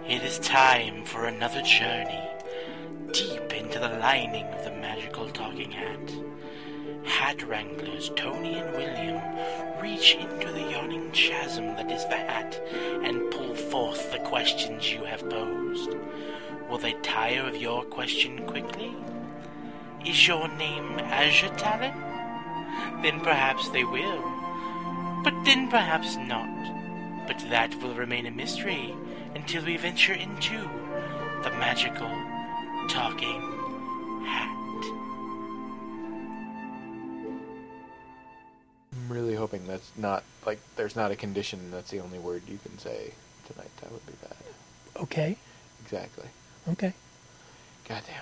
It is time for another journey deep into the lining of the magical talking hat. Hat wranglers Tony and William reach into the yawning chasm that is the hat and pull forth the questions you have posed. Will they tire of your question quickly? Is your name Azure Talon? Then perhaps they will. But then perhaps not. But that will remain a mystery until we venture into the magical talking hat. I'm really hoping that's not, like, there's not a condition that's the only word you can say tonight. That would be bad. Okay. Exactly. Okay. God damn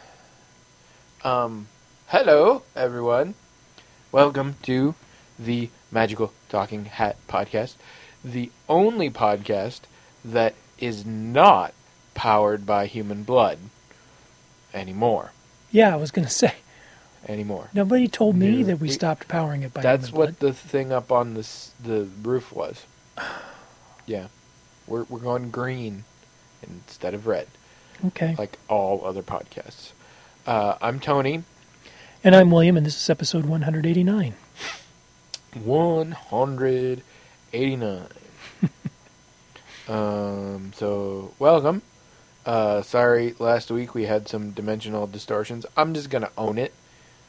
it. Hello, everyone. Welcome to the Magical Talking Hat podcast, the only podcast that is not powered by human blood anymore. Yeah, I was going to say. Anymore. Nobody told me No, that we stopped powering it by That's human what blood. the thing up on the roof was. Yeah. We're going green instead of red, Okay. like all other podcasts. I'm Tony. And I'm William, and this is episode 189. 189. So, welcome. Sorry, last week we had some dimensional distortions. I'm just going to own it.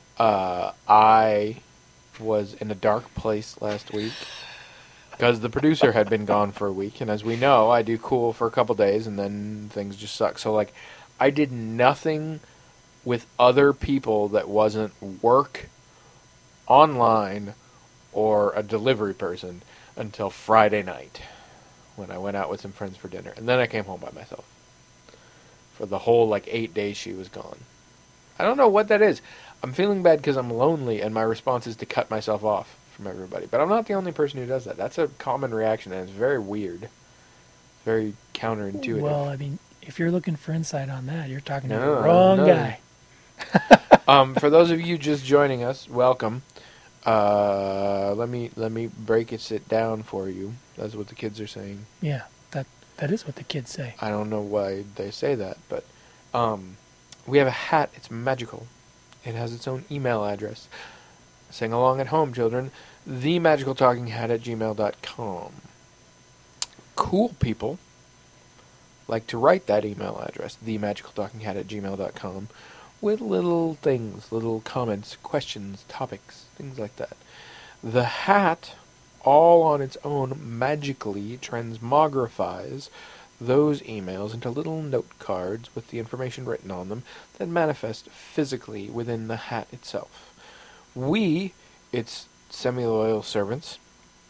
I was in a dark place last week because the producer had been gone for a week. And as we know, I do cool for a couple days and then things just suck. So, like, I did nothing with other people that wasn't work, online, or a delivery person until Friday night when I went out with some friends for dinner. And then I came home by myself. For the whole, 8 days she was gone. I don't know what that is. I'm feeling bad because I'm lonely and my response is to cut myself off from everybody. But I'm not the only person who does that. That's a common reaction and it's very weird. Very counterintuitive. Well, I mean, if you're looking for insight on that, you're talking to No, the wrong no. guy. For those of you just joining us, welcome. Let me break it sit down for you. That's what the kids are saying. Yeah, that is what the kids say. I don't know why they say that, but we have a hat. It's magical. It has its own email address. Sing along at home, children. themagicaltalkinghat@gmail.com. Cool people like to write that email address, themagicaltalkinghat@gmail.com, with little things, little comments, questions, topics, things like that. The hat, all on its own, magically transmogrifies those emails into little note cards with the information written on them that manifest physically within the hat itself. We, its semi-loyal servants,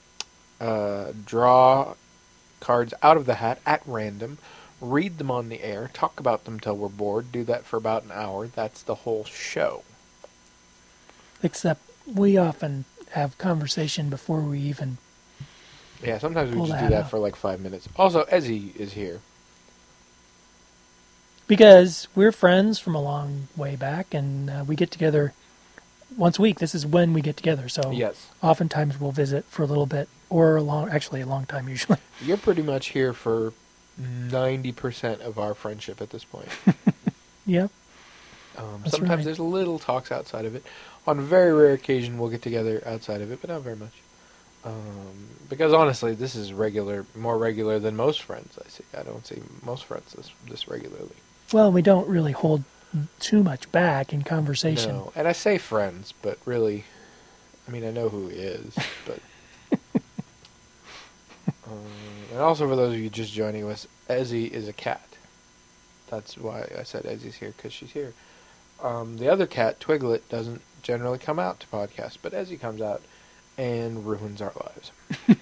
draw cards out of the hat at random, read them on the air, talk about them till we're bored, do that for about an hour. That's the whole show. Except we often have conversation before we even... Yeah, sometimes we Pull just that do that out. for 5 minutes. Also, Ezzy is here. Because we're friends from a long way back, and we get together once a week. This is when we get together, so Yes. oftentimes we'll visit for a little bit, or a long time usually. You're pretty much here for 90% of our friendship at this point. Yep. That's Sometimes right. there's little talks outside of it. On a very rare occasion, we'll get together outside of it, but not very much. Because honestly, this is more regular than most friends I see. I don't see most friends this regularly. Well, we don't really hold too much back in conversation. No, and I say friends, but really, I mean, I know who he is, but... and also for those of you just joining us, Ezzy is a cat. That's why I said Ezzy's here, because she's here. The other cat, Twiglet, doesn't generally come out to podcasts, but Ezzy comes out and ruins our lives.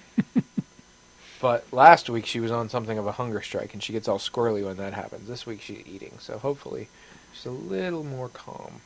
But last week she was on something of a hunger strike, and she gets all squirrely when that happens. This week she's eating, so hopefully she's a little more calm.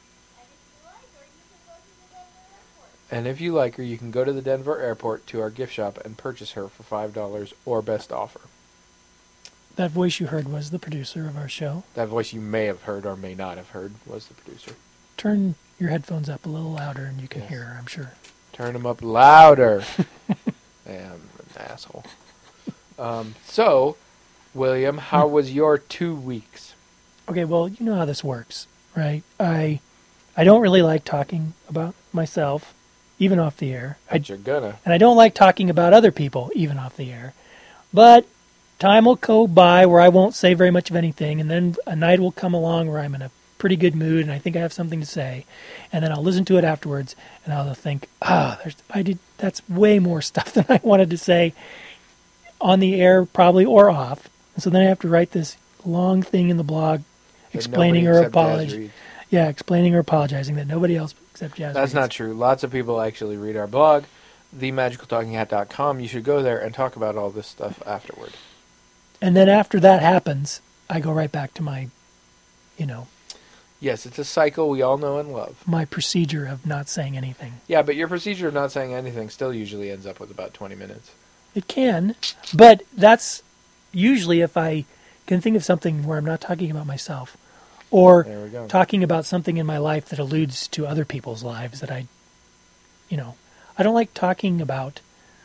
And if you like her, you can go to the Denver airport to our gift shop and purchase her for $5 or best offer. That voice you heard was the producer of our show. That voice you may have heard or may not have heard was the producer. Turn your headphones up a little louder and you can Yes. hear her, I'm sure. Turn them up louder. Yeah, I'm an asshole. So, William, how was your 2 weeks? Okay, well, you know how this works, right? I don't really like talking about myself, even off the air. But you're gonna. And I don't like talking about other people, even off the air. But time will go by where I won't say very much of anything, and then a night will come along where I'm in a pretty good mood, and I think I have something to say, and then I'll listen to it afterwards, and I'll think, that's way more stuff than I wanted to say on the air, probably, or off. And so then I have to write this long thing in the blog explaining or apologizing. Yeah, explaining or apologizing that nobody else except Jazz That's reads. not true. Lots of people actually read our blog, themagicaltalkinghat.com. You should go there and talk about all this stuff afterward. And then after that happens, I go right back to my, Yes, it's a cycle we all know and love. my procedure of not saying anything. Yeah, but your procedure of not saying anything still usually ends up with about 20 minutes. It can, but that's usually if I can think of something where I'm not talking about myself, or There we go. talking about something in my life that alludes to other people's lives that I don't like talking about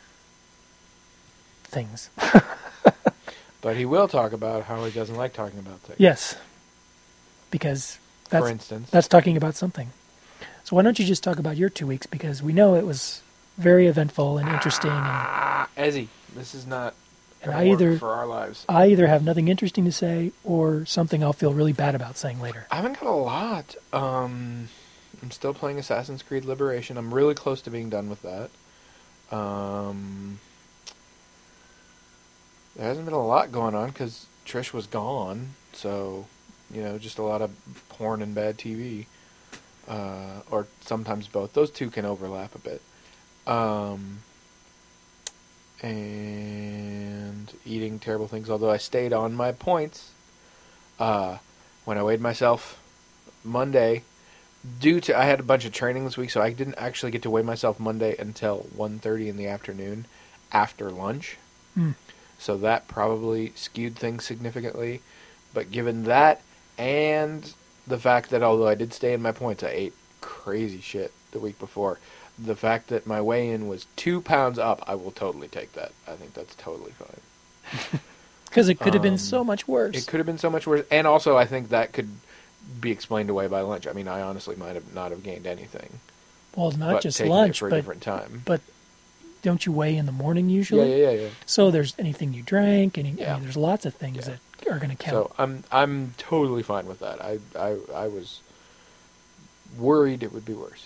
things. But he will talk about how he doesn't like talking about things. Yes, because For instance. that's talking about something. So why don't you just talk about your 2 weeks, because we know it was very eventful and interesting, and Ezzy, this is not And gonna I work either- for our lives. I either have nothing interesting to say or something I'll feel really bad about saying later. I haven't got a lot. I'm still playing Assassin's Creed Liberation. I'm really close to being done with that. There hasn't been a lot going on because Trish was gone, so just a lot of porn and bad TV, or sometimes both. Those two can overlap a bit. And eating terrible things. Although I stayed on my points when I weighed myself Monday. I had a bunch of training this week, so I didn't actually get to weigh myself Monday until 1:30 in the afternoon after lunch. Hmm. So that probably skewed things significantly. But given that and the fact that although I did stay in my points, I ate crazy shit the week before. The fact that my weigh-in was 2 pounds up, I will totally take that. I think that's totally fine. Because it could have been so much worse. It could have been so much worse. And also, I think that could be explained away by lunch. I mean, I honestly might have not have gained anything. Well, not but just taking lunch, it for a different time. but don't you weigh in the morning usually? Yeah. So there's anything you drank, I mean, Yeah. there's lots of things Yeah. that are going to count. So I'm totally fine with that. I was worried it would be worse.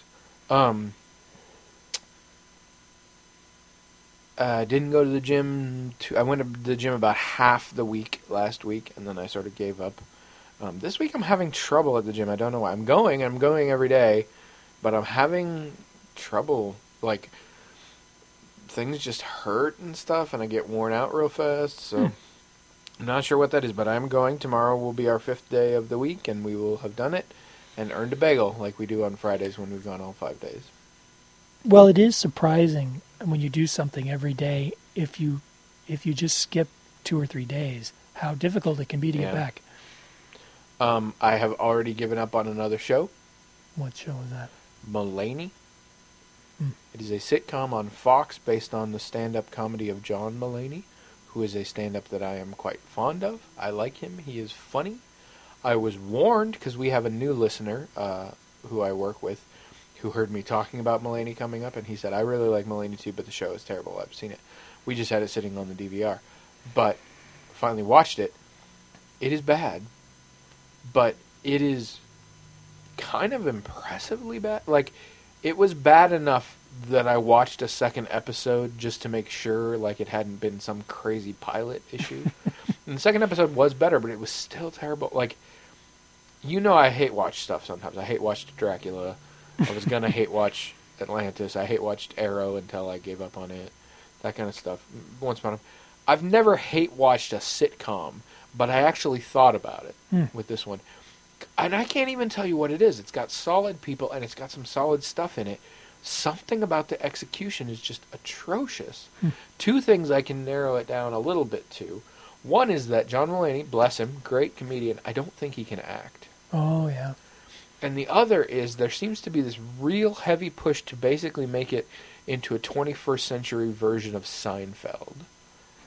I didn't go to the gym. I went to the gym about half the week last week, and then I sort of gave up. This week I'm having trouble at the gym. I don't know why. I'm going every day, but I'm having trouble. Like, things just hurt and stuff, and I get worn out real fast, so I'm not sure what that is, but I'm going. Tomorrow will be our 5th day of the week, and we will have done it and earned a bagel like we do on Fridays when we've gone all 5 days. Well, it is surprising when you do something every day, if you just skip 2 or 3 days, how difficult it can be to get Yeah. back. I have already given up on another show, What show is that? Mulaney. Hmm. It is a sitcom on Fox based on the stand-up comedy of John Mulaney, who is a stand-up that I am quite fond of. I like him. He is funny. I was warned, because we have a new listener who I work with, who heard me talking about Mulaney coming up, and he said, I really like Mulaney too, but the show is terrible. I've seen it. We just had it sitting on the DVR. But finally watched it. It is bad, but it is kind of impressively bad. Like, it was bad enough that I watched a second episode just to make sure like it hadn't been some crazy pilot issue. And the second episode was better, but it was still terrible. Like, I hate watch stuff sometimes. I hate watch Dracula. I was gonna hate watch Atlantis. I hate watched Arrow until I gave up on it. That kind of stuff. Once upon a I've never hate watched a sitcom, but I actually thought about it with this one. And I can't even tell you what it is. It's got solid people and it's got some solid stuff in it. Something about the execution is just atrocious. 2 things I can narrow it down a little bit to. One is that John Mulaney, bless him, great comedian, I don't think he can act. Oh, yeah. And the other is there seems to be this real heavy push to basically make it into a 21st century version of Seinfeld.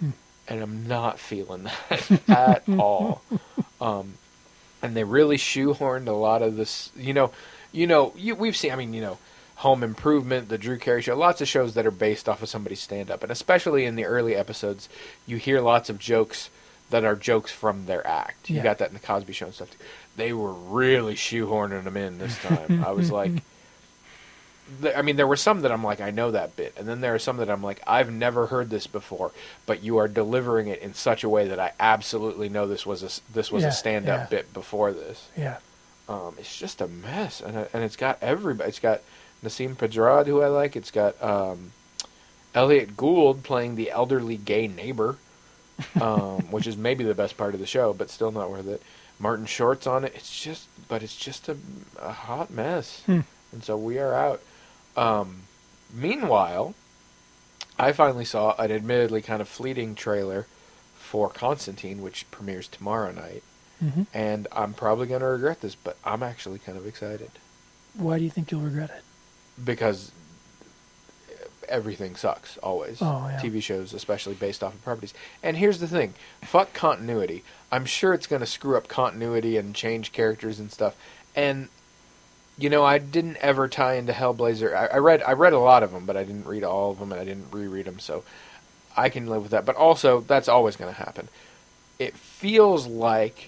and I'm not feeling that at all. And they really shoehorned a lot of this. We've seen. I mean, Home Improvement, the Drew Carey Show, lots of shows that are based off of somebody's stand-up, and especially in the early episodes, you hear lots of jokes that are jokes from their act. You got that in the Cosby Show and stuff too. They were really shoehorning them in this time. I was like, there were some that I'm like, I know that bit, and then there are some that I'm like, I've never heard this before, but you are delivering it in such a way that I absolutely know this was a stand-up bit before this. Yeah. It's just a mess, and it's got everybody. It's got Nassim Pedrad, who I like. It's got Elliot Gould playing the elderly gay neighbor, which is maybe the best part of the show, but still not worth it. Martin Short's on it. It's just a hot mess, and so we are out. Meanwhile, I finally saw an admittedly kind of fleeting trailer for Constantine, which premieres tomorrow night, and I'm probably going to regret this, but I'm actually kind of excited. Why do you think you'll regret it? Because everything sucks, always. Oh, yeah. TV shows, especially based off of properties. And here's the thing. Fuck continuity. I'm sure it's going to screw up continuity and change characters and stuff. And, I didn't ever tie into Hellblazer. I read a lot of them, but I didn't read all of them, and I didn't reread them, so I can live with that. But also, that's always going to happen. It feels like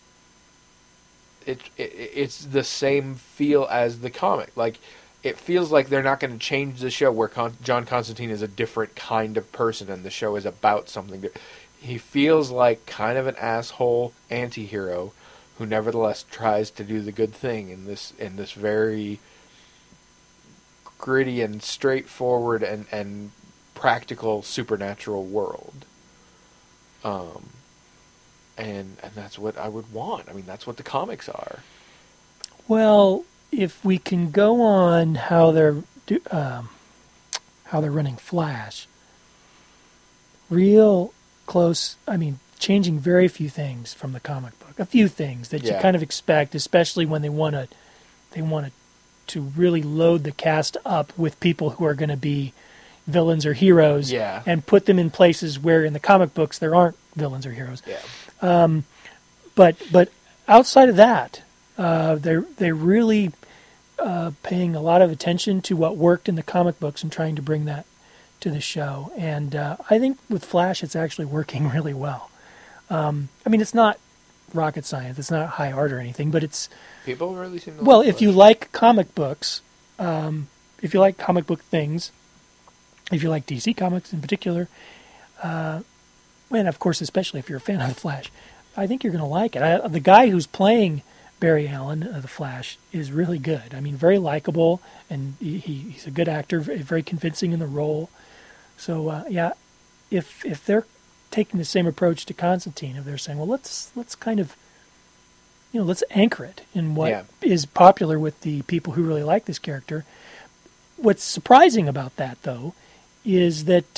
it's the same feel as the comic. Like, it feels like they're not going to change the show where John Constantine is a different kind of person and the show is about something. He feels like kind of an asshole anti-hero who nevertheless tries to do the good thing in this very gritty and straightforward and practical supernatural world. And that's what I would want. I mean, that's what the comics are. Well, if we can go on how they're running Flash, real close. I mean, changing very few things from the comic book. A few things that you kind of expect, especially when they want to really load the cast up with people who are going to be villains or heroes, and put them in places where in the comic books there aren't villains or heroes. Yeah. But outside of that, they're really paying a lot of attention to what worked in the comic books and trying to bring that to the show. And I think with Flash, it's actually working really well. I mean, it's not rocket science, it's not high art or anything, but it's people really seem to well. If you like comic books, if you like comic book things, if you like DC Comics in particular, and of course, especially if you're a fan of the Flash, I think you're going to like it. The guy who's playing Barry Allen, the Flash, is really good. I mean, very likable, and he's a good actor, very convincing in the role. So, if they're taking the same approach to Constantine, if they're saying, well, let's kind of, let's anchor it in what is popular with the people who really like this character. What's surprising about that, though, is that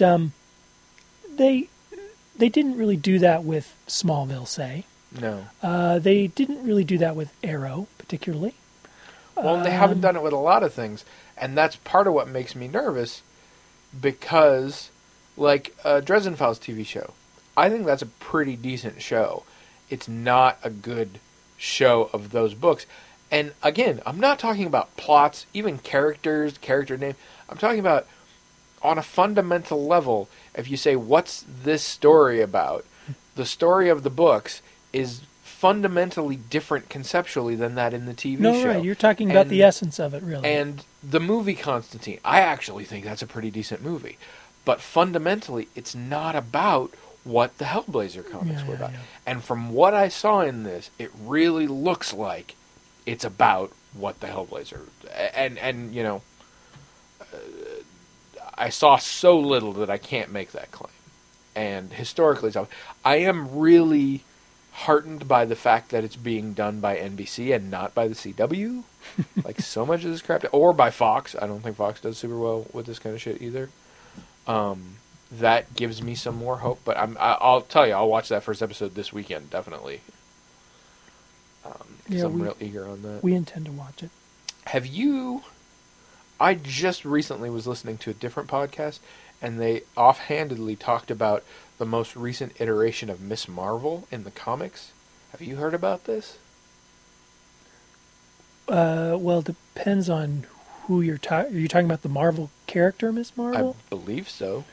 they didn't really do that with Smallville, say. No. They didn't really do that with Arrow, particularly. Well, they haven't done it with a lot of things, and that's part of what makes me nervous, because, like, Dresden Files TV show, I think that's a pretty decent show. It's not a good show of those books. And, again, I'm not talking about plots, even characters, character name. I'm talking about, on a fundamental level, if you say, what's this story about? The story of the books is fundamentally different conceptually than that in the TV show. No, right. You're talking about the essence of it, really. And the movie Constantine, I actually think that's a pretty decent movie. But fundamentally, it's not about what the Hellblazer comics were about. Yeah. And from what I saw in this, it really looks like it's about what the Hellblazer... And I saw so little that I can't make that claim. And historically, I am really heartened by the fact that it's being done by NBC and not by the CW. Like, so much of this crap... Or by Fox. I don't think Fox does super well with this kind of shit either. That gives me some more hope. But I'll tell you, I'll watch that first episode this weekend, definitely. I'm real eager on that. We intend to watch it. Have you... I just recently was listening to a different podcast, and they offhandedly talked about the most recent iteration of Miss Marvel in the comics. Have you heard about this? Well, depends on who you're talking. Are you talking about the Marvel character, Miss Marvel? I believe so.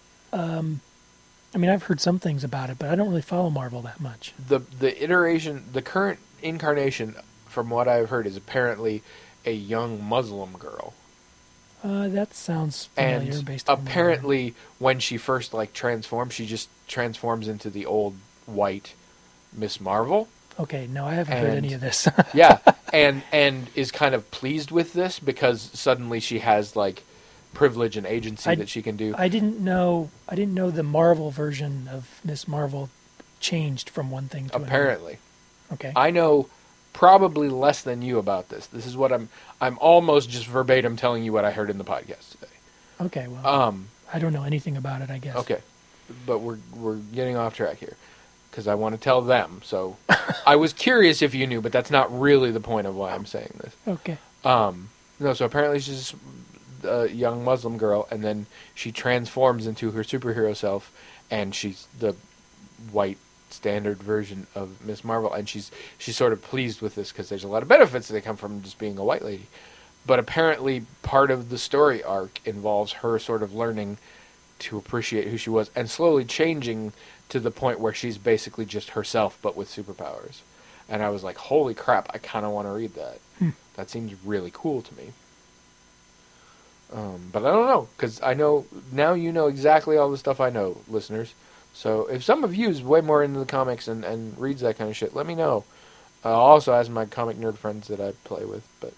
I mean, I've heard some things about it, but I don't really follow Marvel that much. The current incarnation, from what I've heard, is apparently a young Muslim girl. That sounds familiar. And based on apparently, when she first transforms, she just transforms into the old white Miss Marvel. Okay, no, I haven't heard any of this. Yeah, and is kind of pleased with this because suddenly she has privilege and agency that she can do. I didn't know the Marvel version of Miss Marvel changed from one thing to Apparently. another. Okay. I know probably less than you about this. This is what I'm almost just verbatim telling you what I heard in the podcast today. Okay, well, I don't know anything about it, I guess. Okay. But we're getting off track here because I want to tell them. So I was curious if you knew, but that's not really the point of why I'm saying this. Okay. No, so apparently she's a young Muslim girl, and then she transforms into her superhero self, and she's the white standard version of Miss Marvel, and she's sort of pleased with this because there's a lot of benefits that come from just being a white lady. But apparently part of the story arc involves her sort of learning to appreciate who she was and slowly changing to the point where she's basically just herself but with superpowers. And I was like, holy crap, I kind of want to read that. That seems really cool to me. But I don't know, because I know, now you know exactly all the stuff I know, listeners. So if some of you is way more into the comics and reads that kind of shit, let me know. I'll also ask my comic nerd friends that I play with. But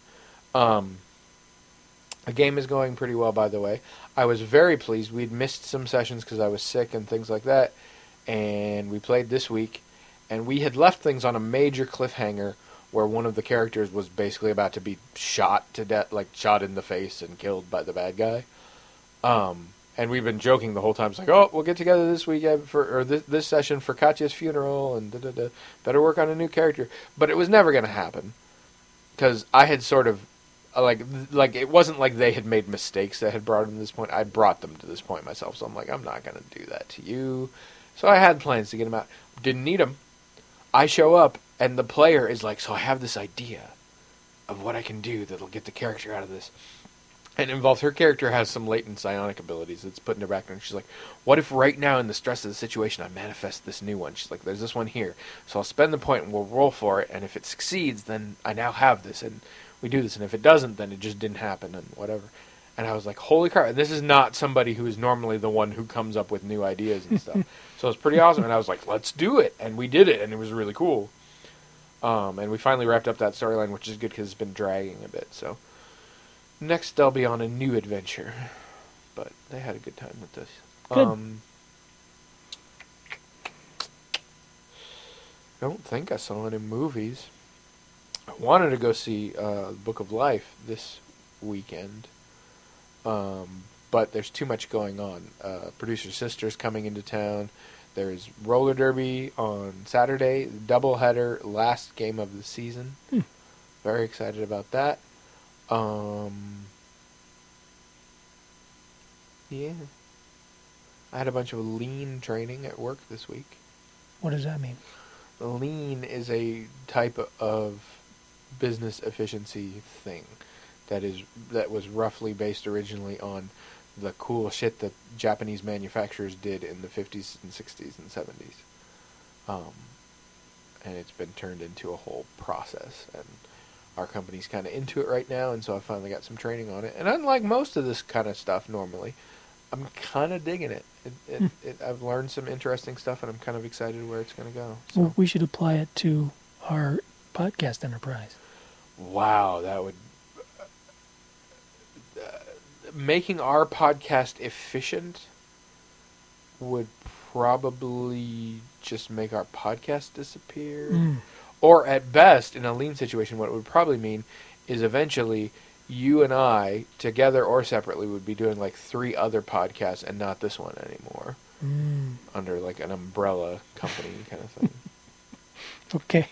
the game is going pretty well, by the way. I was very pleased. We'd missed some sessions because I was sick and things like that. And we played this week. And we had left things on a major cliffhanger where one of the characters was basically about to be shot to death, shot in the face and killed by the bad guy. And we've been joking the whole time. It's like, oh, we'll get together this weekend or this session for Katya's funeral, and better work on a new character. But it was never going to happen because I had sort of it wasn't like they had made mistakes that had brought them to this point. I brought them to this point myself, so I'm like, I'm not going to do that to you. So I had plans to get them out. Didn't need them. I show up, and the player is like, so I have this idea of what I can do that'll get the character out of this. And it involves her character has some latent psionic abilities that's put in her background. She's like, what if right now in the stress of the situation I manifest this new one? She's like, there's this one here. So I'll spend the point and we'll roll for it. And if it succeeds, then I now have this. And we do this. And if it doesn't, then it just didn't happen and whatever. And I was like, holy crap. And this is not somebody who is normally the one who comes up with new ideas and stuff. So it's pretty awesome. And I was like, let's do it. And we did it. And it was really cool. And we finally wrapped up that storyline, which is good because it's been dragging a bit. So next they'll be on a new adventure. But they had a good time with this. Good. I don't think I saw any movies. I wanted to go see Book of Life this weekend. But there's too much going on. Producer Sister's coming into town. There's roller derby on Saturday, doubleheader, last game of the season. Very excited about that. Yeah. I had a bunch of lean training at work this week. What does that mean? Lean is a type of business efficiency thing that was roughly based originally on the cool shit that Japanese manufacturers did in the 50s and 60s and 70s. And it's been turned into a whole process. And our company's kind of into it right now, and so I finally got some training on it. And unlike most of this kind of stuff normally, I'm kind of digging it. I've learned some interesting stuff, and I'm kind of excited where it's going to go. So. Well, we should apply it to our podcast enterprise. Wow, that would... making our podcast efficient would probably just make our podcast disappear. Or at best, in a lean situation, what it would probably mean is eventually you and I, together or separately, would be doing 3 other podcasts and not this one anymore. Under an umbrella company kind of thing. Okay.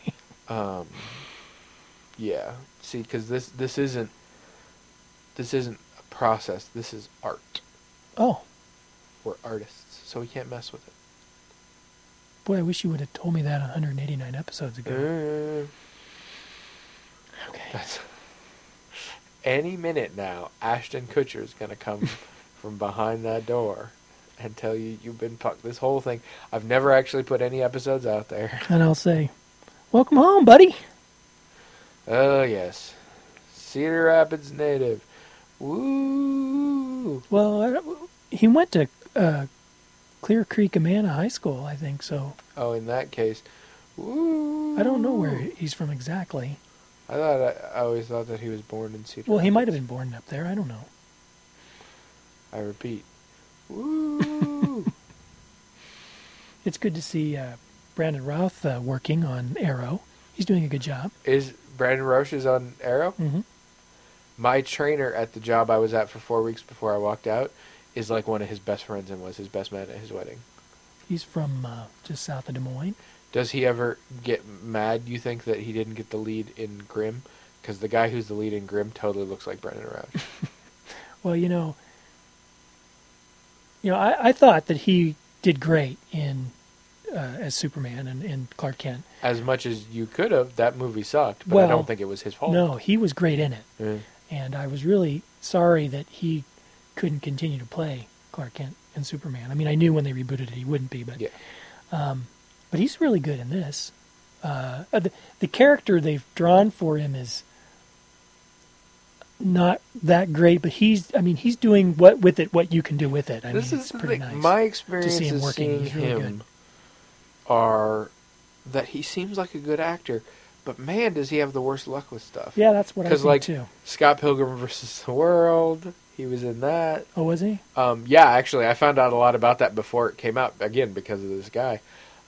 Yeah. See, because this isn't a process. This is art. Oh. We're artists, so we can't mess with it. Boy, I wish you would have told me that 189 episodes ago. Okay. That's any minute now. Ashton Kutcher is gonna come from behind that door and tell you you've been fucked. This whole thing. I've never actually put any episodes out there. And I'll say, welcome home, buddy. Oh yes, Cedar Rapids native. Woo! Well, he went to Clear Creek Amana High School, I think, so. Oh, in that case, woo! I don't know where he's from exactly. I always thought that he was born in Cedar. Well, he might have Rapids. been born up there. I don't know. I repeat, woo! It's good to see Brandon Routh working on Arrow. He's doing a good job. Is Brandon Roche is on Arrow? Mm-hmm. My trainer at the job I was at for 4 weeks before I walked out is like one of his best friends and was his best man at his wedding. He's from just south of Des Moines. Does he ever get mad, you think, that he didn't get the lead in Grimm? Because the guy who's the lead in Grimm totally looks like Brandon Roush. Well, I thought that he did great in as Superman and Clark Kent. As much as you could have, that movie sucked, but Well, I don't think it was his fault. No, he was great in it. Mm. And I was really sorry that he couldn't continue to play Clark Kent and Superman. I mean, I knew when they rebooted it he wouldn't be, but Yeah. but he's really good in this. The character they've drawn for him is not that great, but he's doing what you can do with it. I This mean, is it's the pretty thing. nice. My to experiences see him working. seeing He's really him good. are that he seems like a good actor, but man, does he have the worst luck with stuff. Yeah, that's what I think like too. Scott Pilgrim versus the World, he was in that. Oh, was he? Yeah, actually, I found out a lot about that before it came out, again, because of this guy.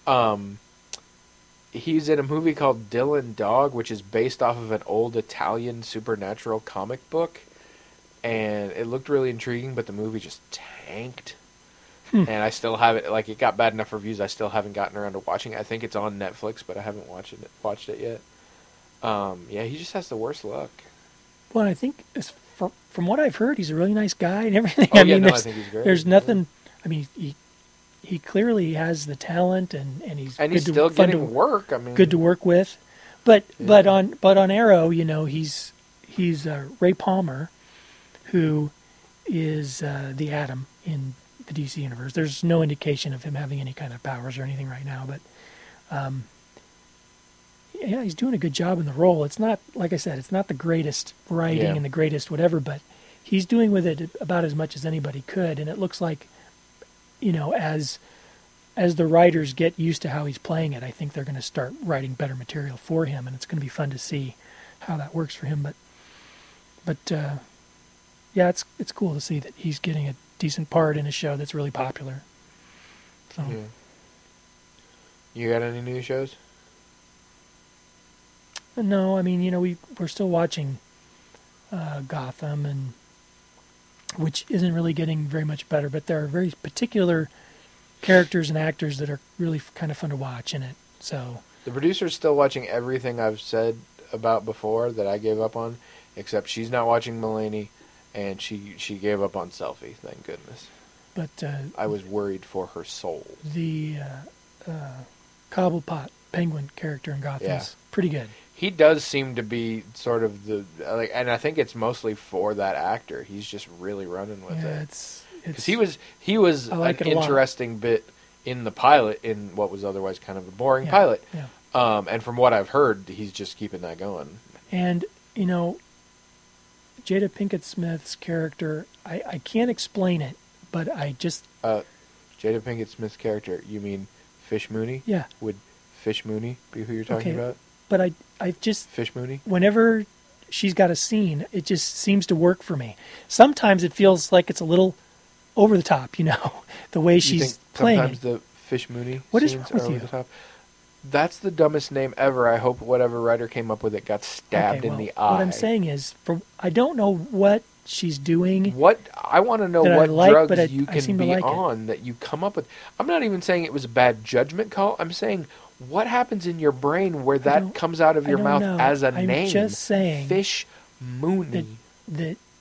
He's in a movie called Dylan Dog, which is based off of an old Italian supernatural comic book. And it looked really intriguing, but the movie just tanked. And I still haven't, like, it got bad enough reviews, I still haven't gotten around to watching it. I think it's on Netflix, but I haven't watched it yet. Yeah, he just has the worst luck. Well, I think from what I've heard, he's a really nice guy and everything. Oh, I yeah, mean, no, I think he's great. there's nothing. I mean, he clearly has the talent, and he's And good he's still fun getting work. I mean, good to work with. But Yeah. on Arrow, he's Ray Palmer, who is the Atom in the DC universe. There's no indication of him having any kind of powers or anything right now, but yeah, he's doing a good job in the role. It's not, like I said, it's not the greatest writing Yeah. and the greatest whatever, but he's doing with it about as much as anybody could, and it looks like, as the writers get used to how he's playing it, I think they're going to start writing better material for him, and it's going to be fun to see how that works for him. But yeah, it's cool to see that he's getting a decent part in a show that's really popular. So Yeah. You got any new shows? no, I mean, we're still watching Gotham, and which isn't really getting very much better, but there are very particular characters and actors that are really kind of fun to watch in it. So The producer's still watching everything I've said about before that I gave up on, except she's not watching Mulaney, and she gave up on Selfie, thank goodness. but I was worried for her soul. the Cobblepot Penguin character in Gotham Yeah. is pretty good. He does seem to be sort of and I think it's mostly for that actor. He's just really running with Yeah, it. it's Because he was I like an it a lot. interesting bit in the pilot, in what was otherwise kind of a boring Yeah, pilot. yeah. And from what I've heard, he's just keeping that going. And, Jada Pinkett Smith's character, I can't explain it, but I just, Jada Pinkett Smith's character, you mean Fish Mooney? yeah, Would Fish Mooney be who you're talking Okay. about? but I just, Fish Mooney? whenever she's got a scene, it just seems to work for me. Sometimes it feels like it's a little over the top, the way You she's think playing sometimes it. the Fish Mooney What is scenes wrong with are over you? the top? That's the dumbest name ever. I hope whatever writer came up with it got stabbed Okay, in well, the eye. What I'm saying is, I don't know what she's doing. What I want to know that I what like, drugs but I you can seem to be like it. on that you come up with. I'm not even saying it was a bad judgment call. I'm saying what happens in your brain where that don't- comes out of I your don't mouth know. as a I'm name. just saying Fish Mooney. that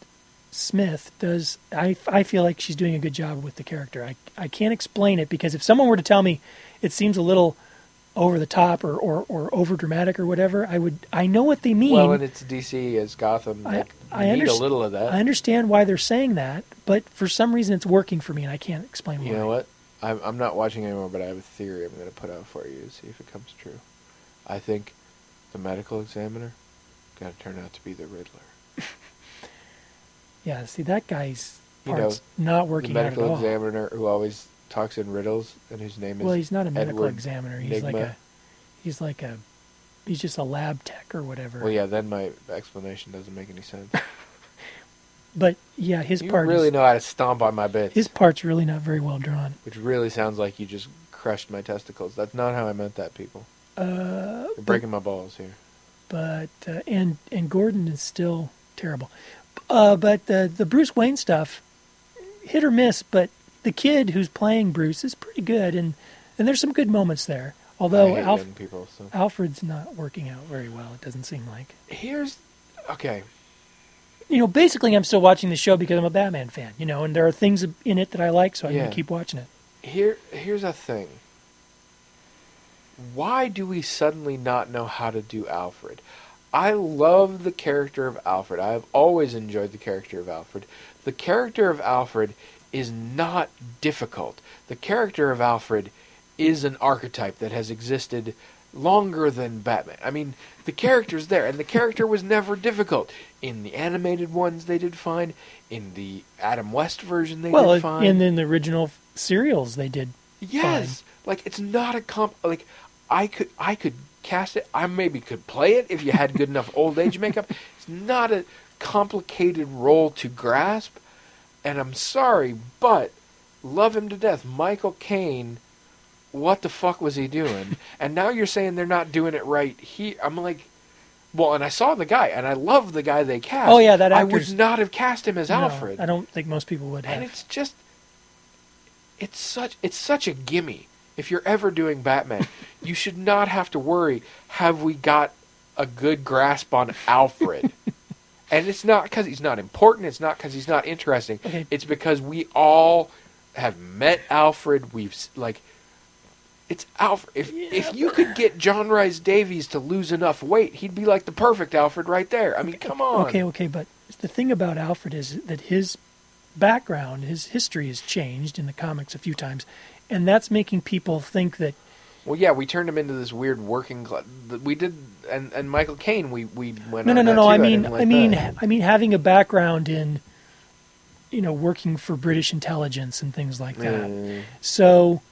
Smith does. I feel like she's doing a good job with the character. I can't explain it, because if someone were to tell me it seems a little over the top or over dramatic or whatever, I know what they mean. Well, and it's DC as Gotham. I need a little of that. I understand why they're saying that, but for some reason it's working for me, and I can't explain why. You know what? I'm not watching anymore, but I have a theory I'm going to put out for you to see if it comes true. I think the medical examiner got to turn out to be the Riddler. Yeah, see, that guy's part's not working out at all. The medical examiner who always talks in riddles and whose name is Well, he's not a medical Edward examiner. Nygma. He's just a lab tech or whatever. Well, yeah, then my explanation doesn't make any sense. But yeah, his part really know how to stomp on my bits. His part's really not very well drawn. Which really sounds like you just crushed my testicles. That's not how I meant that, people. You're breaking my balls here. But and Gordon is still terrible. But the Bruce Wayne stuff, hit or miss. But the kid who's playing Bruce is pretty good, and there's some good moments there. Although young people, so. Alfred's not working out very well, it doesn't seem like. Okay. Basically I'm still watching the show because I'm a Batman fan, and there are things in it that I like, so I'm going to keep watching it. Here's a thing. Why do we suddenly not know how to do Alfred? I love the character of Alfred. I have always enjoyed the character of Alfred. The character of Alfred is not difficult. The character of Alfred is an archetype that has existed longer than Batman. I mean, the character's there, and the character was never difficult. In the animated ones, they did fine. In the Adam West version, they did fine. And in the original serials, they did Yes. fine. Like, it's not a I could cast it. I maybe could play it if you had good enough old age makeup. It's not a complicated role to grasp. And I'm sorry, but love him to death. Michael Caine, what the fuck was he doing? And now you're saying they're not doing it right. I'm like, well, and I saw the guy, and I love the guy they cast. Oh yeah, that actor. I would not have cast him as Alfred. I don't think most people would have. And it's just, it's such a gimme. If you're ever doing Batman, you should not have to worry, have we got a good grasp on Alfred? And it's not because he's not important. It's not because he's not interesting. Okay. It's because we all have met Alfred. It's Alfred. If you could get John Rhys Davies to lose enough weight, he'd be like the perfect Alfred right there. I mean, come on. Okay, but the thing about Alfred is that his background, his history has changed in the comics a few times, and that's making people think that. Well, yeah, we turned him into this weird working class. We did, and Michael Caine, we went. No. I mean, having a background in, working for British intelligence and things like that. So,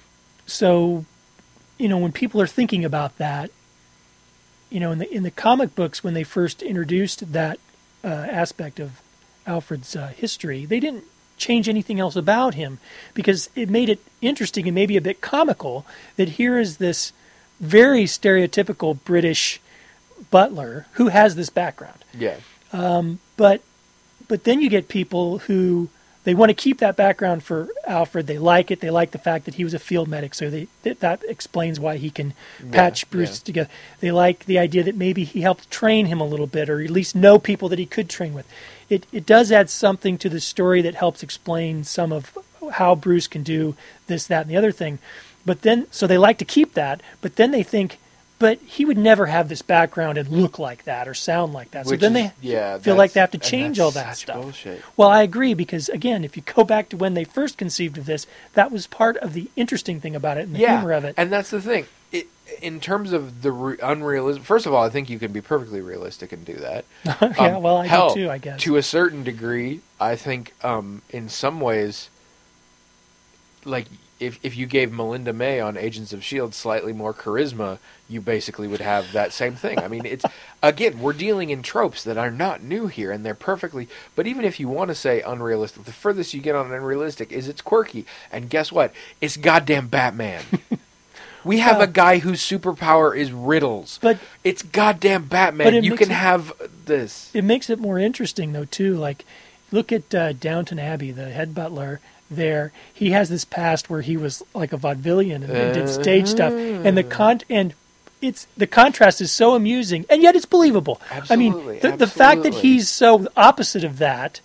when people are thinking about that, in the comic books, when they first introduced that aspect of Alfred's history, they didn't change anything else about him because it made it interesting and maybe a bit comical that here is this very stereotypical British butler who has this background. Yeah. But then you get people who they want to keep that background for Alfred. They like it. They like the fact that he was a field medic, so that explains why he can patch Bruce together. They like the idea that maybe he helped train him a little bit, or at least know people that he could train with. It does add something to the story that helps explain some of how Bruce can do this, that, and the other thing. But then, so they like to keep that, but then they think, but he would never have this background and look like that or sound like that. So then they feel like they have to change all that stuff. Bullshit. Well, I agree, because again, if you go back to when they first conceived of this, that was part of the interesting thing about it and the humor of it. And that's the thing. In terms of the unrealistic, first of all, I think you can be perfectly realistic and do that. I do too, I guess. To a certain degree, I think in some ways, like if you gave Melinda May on Agents of S.H.I.E.L.D. slightly more charisma, you basically would have that same thing. I mean, it's again, we're dealing in tropes that are not new here, and they're perfectly. But even if you want to say unrealistic, the furthest you get on unrealistic is it's quirky. And guess what? It's goddamn Batman. We have a guy whose superpower is riddles. But it's goddamn Batman. You can have this. It makes it more interesting, though, too. Like, look at Downton Abbey, the head butler there. He has this past where he was like a vaudevillian and did stage stuff. And the contrast is so amusing, and yet it's believable. Absolutely, I mean, the fact that he's so opposite of that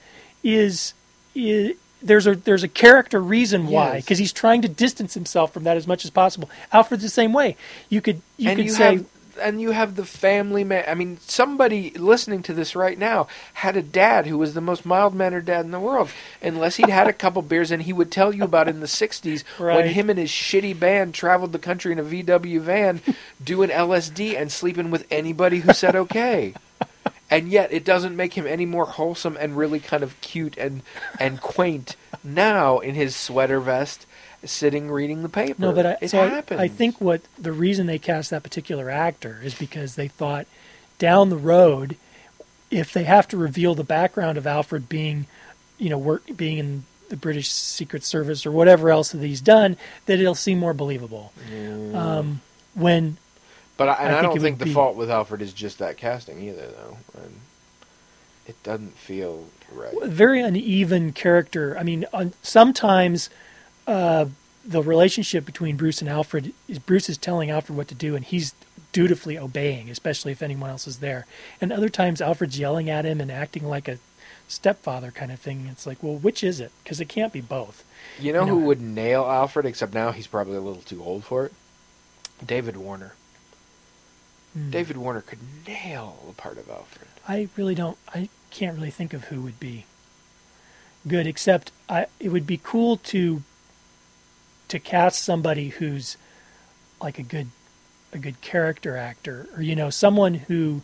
is there's a character reason why, Yes. because he's trying to distance himself from that as much as possible. Alfred's the same way. You could say. And you have the family man. I mean, somebody listening to this right now had a dad who was the most mild-mannered dad in the world. Unless he'd had a couple beers, and he would tell you about in the 60s when Right. him and his shitty band traveled the country in a VW van doing LSD and sleeping with anybody who said okay. And yet it doesn't make him any more wholesome and really kind of cute and quaint now in his sweater vest sitting reading the paper. No, but it I happens. think what the reason they cast that particular actor is because they thought down the road, if they have to reveal the background of Alfred being, being in the British Secret Service or whatever else that he's done, that it'll seem more believable. When But I think don't it think would the be- fault with Alfred is just that casting either, though. And it doesn't feel right. very uneven character. I mean, sometimes the relationship between Bruce and Alfred is Bruce is telling Alfred what to do, and he's dutifully obeying, especially if anyone else is there. And other times, Alfred's yelling at him and acting like a stepfather kind of thing. It's like, well, which is it? Because it can't be both. You know who would nail Alfred, except now he's probably a little too old for it? David Warner. David Warner could nail the part of Alfred. I can't really think of who would be good, except it would be cool to cast somebody who's like a good character actor, or someone who